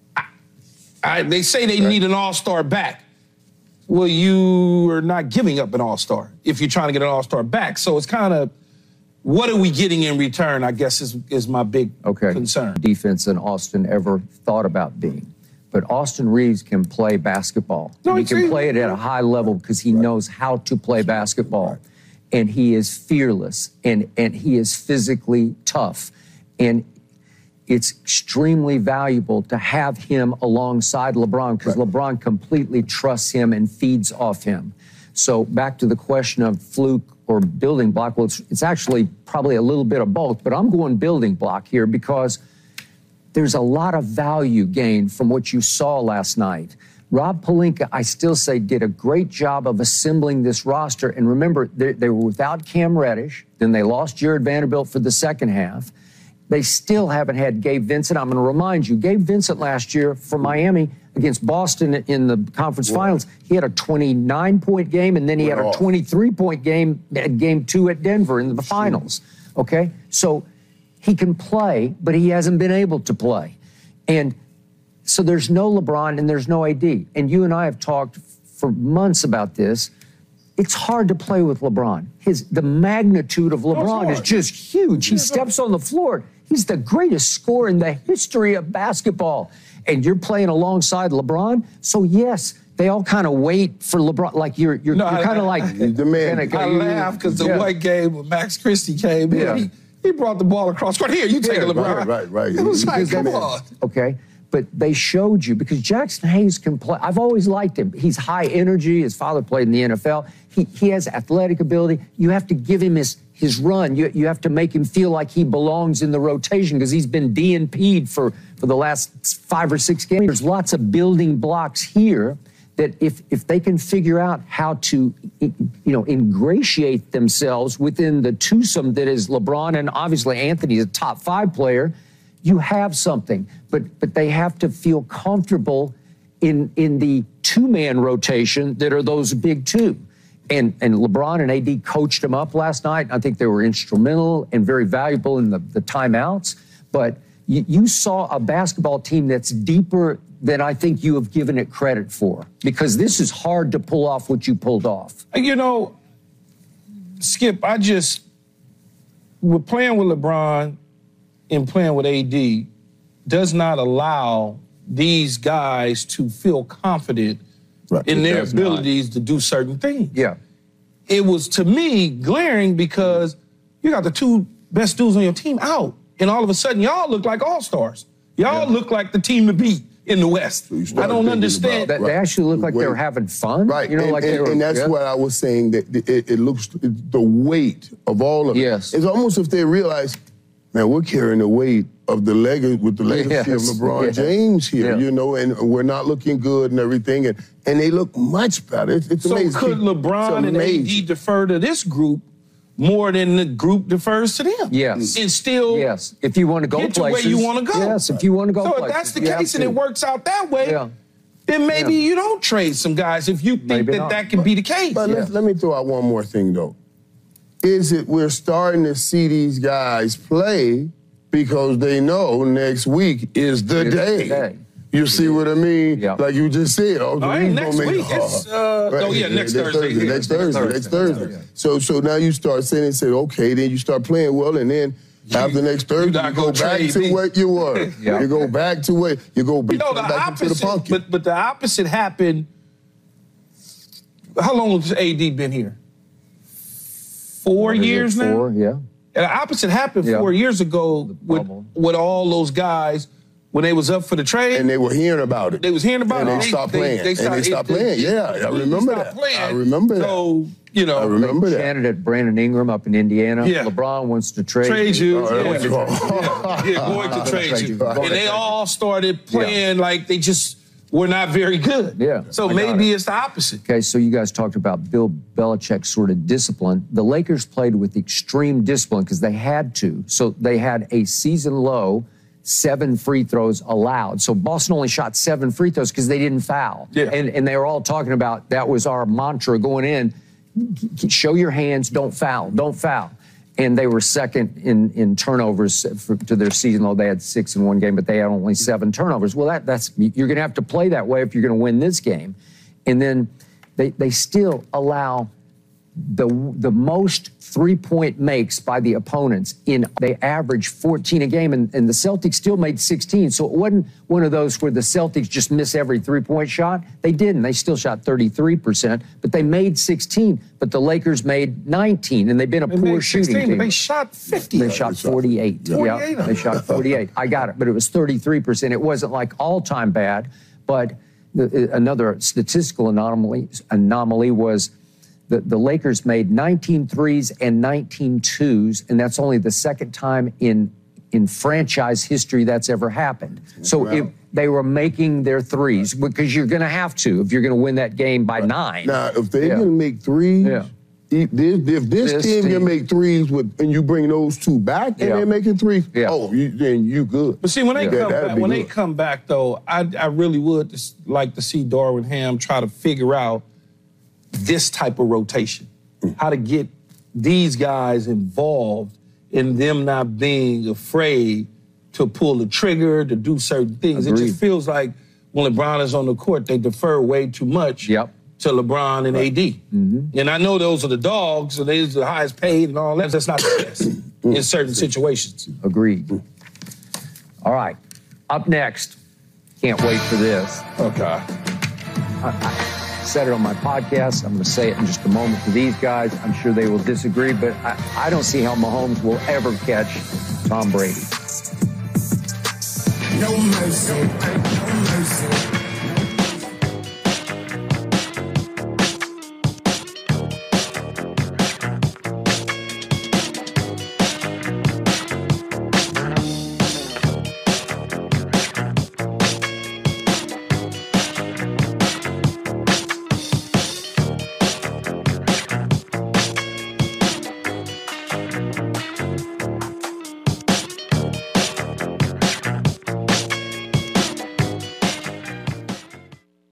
They say they need an all-star back. Well, you are not giving up an all-star if you're trying to get an all-star back. So it's kind of, what are we getting in return, I guess, is my big concern. Defense than Austin ever thought about being. But Austin Reeves can play basketball. No, he can play it at a high level because he knows how to play basketball. And he is fearless, and he is physically tough. And it's extremely valuable to have him alongside LeBron because LeBron completely trusts him and feeds off him. So back to the question of fluke or building block, well, it's actually probably a little bit of both, but I'm going building block here because there's a lot of value gained from what you saw last night. Rob Pelinka, I still say, did a great job of assembling this roster. And remember, they were without Cam Reddish. Then they lost Jared Vanderbilt for the second half. They still haven't had Gabe Vincent. I'm going to remind you, Gabe Vincent last year for Miami against Boston in the conference finals, he had a 29-point game, and then he had a 23-point game at Game 2 at Denver in the finals. Okay? So he can play, but he hasn't been able to play. And so there's no LeBron and there's no AD. And you and I have talked for months about this. It's hard to play with LeBron. The magnitude of LeBron is just huge. He steps on the floor. He's the greatest scorer in the history of basketball. And you're playing alongside LeBron. So yes, they all kind of wait for LeBron. Like you're kind of like the man. I laugh because the one game when Max Christie came in, he brought the ball across court. Here, you take it, LeBron. Right. It was like, come on. Okay. But they showed you, because Jackson Hayes can play. I've always liked him. He's high energy. His father played in the NFL. He has athletic ability. You have to give him his run. You have to make him feel like he belongs in the rotation because he's been DNP'd for the last 5 or 6 games. There's lots of building blocks here that if they can figure out how to, ingratiate themselves within the twosome that is LeBron and obviously Anthony's a top 5 player, you have something. But they have to feel comfortable in the 2-man rotation that are those big two. And LeBron and AD coached them up last night. I think they were instrumental and very valuable in the timeouts. But you saw a basketball team that's deeper than I think you have given it credit for, because this is hard to pull off what you pulled off. Skip, we're playing with LeBron and playing with AD does not allow these guys to feel confident in their abilities to do certain things. Yeah. It was, to me, glaring because you got the 2 best dudes on your team out, and all of a sudden, y'all look like all-stars. Y'all look like the team to beat in the West. I don't understand. They actually look like they were having fun. Right, and that's what I was saying, that it looks, the weight of all of it. Yes. It's almost if they realize, man, we're carrying the weight of the legacy of LeBron James here, and we're not looking good and everything, and they look much better. It's amazing. So could LeBron and AD defer to this group more than the group defers to them? Yes. And still if you want to go get places. to where you want to go. Yes, if you want to go places. So if that's the case and it works out that way, then maybe you don't trade some guys if you think that can be the case. But let me throw out one more thing, though. Is it we're starting to see these guys play because they know next week is the day. You see what I mean? Yeah. Like you just said. Next week. It's, next Thursday. Next Thursday. So now you start saying, okay, then you start playing well, and then after next Thursday, you go back to what you were. You go back to what you go back into the pumpkin. But the opposite happened. How long has AD been here? 4 years now? Yeah. And the opposite happened 4 years ago with all those guys when they was up for the trade. And they were hearing about it. They was hearing about and it. They stopped playing. They stopped playing. Yeah, I remember that. I remember that. So, you know. I remember that. Candidate Brandon Ingram up in Indiana. Yeah. LeBron wants to trade you. going to trade you. And they all started playing like they just were not very good. Yeah. So maybe it's the opposite. Okay, so you guys talked about Bill Belichick's sort of discipline. The Lakers played with extreme discipline because they had to. So they had a season low 7 free throws allowed. So Boston only shot 7 free throws because they didn't foul. Yeah. And they were all talking about, that was our mantra going in, show your hands, don't foul, don't foul. And they were second in turnovers to their season low. They had 6 in one game, but they had only 7 turnovers. Well, that's you're going to have to play that way if you're going to win this game. And then they still allow the most 3-point makes by the opponents. They average 14 a game, and the Celtics still made 16. So it wasn't one of those where the Celtics just miss every 3-point shot. They didn't. They still shot 33%, but they made 16. But the Lakers made 19, and they've been a poor shooting team. But they shot 50. They shot 48. Yeah, they shot 48. I got it, but it was 33%. It wasn't like all-time bad, but another statistical anomaly was the Lakers made 19 threes and 19 twos, and that's only the second time in franchise history that's ever happened. So they were making their threes, because you're going to have to if you're going to win that game by 9. Now, if they're going to make threes, if this team can make threes and you bring those 2 back and they're making threes, then you good. But see, when they come back, though, I really would just like to see Darvin Ham try to figure out this type of rotation, how to get these guys involved in them not being afraid to pull the trigger, to do certain things. Agreed. It just feels like when LeBron is on the court, they defer way too much to LeBron and AD. Mm-hmm. And I know those are the dogs, and they're the highest paid and all that. That's not the best in certain situations. Agreed. All right. Up next, can't wait for this. Okay. I said it on my podcast. I'm going to say it in just a moment to these guys. I'm sure they will disagree, but I don't see how Mahomes will ever catch Tom Brady. No mercy, no mercy.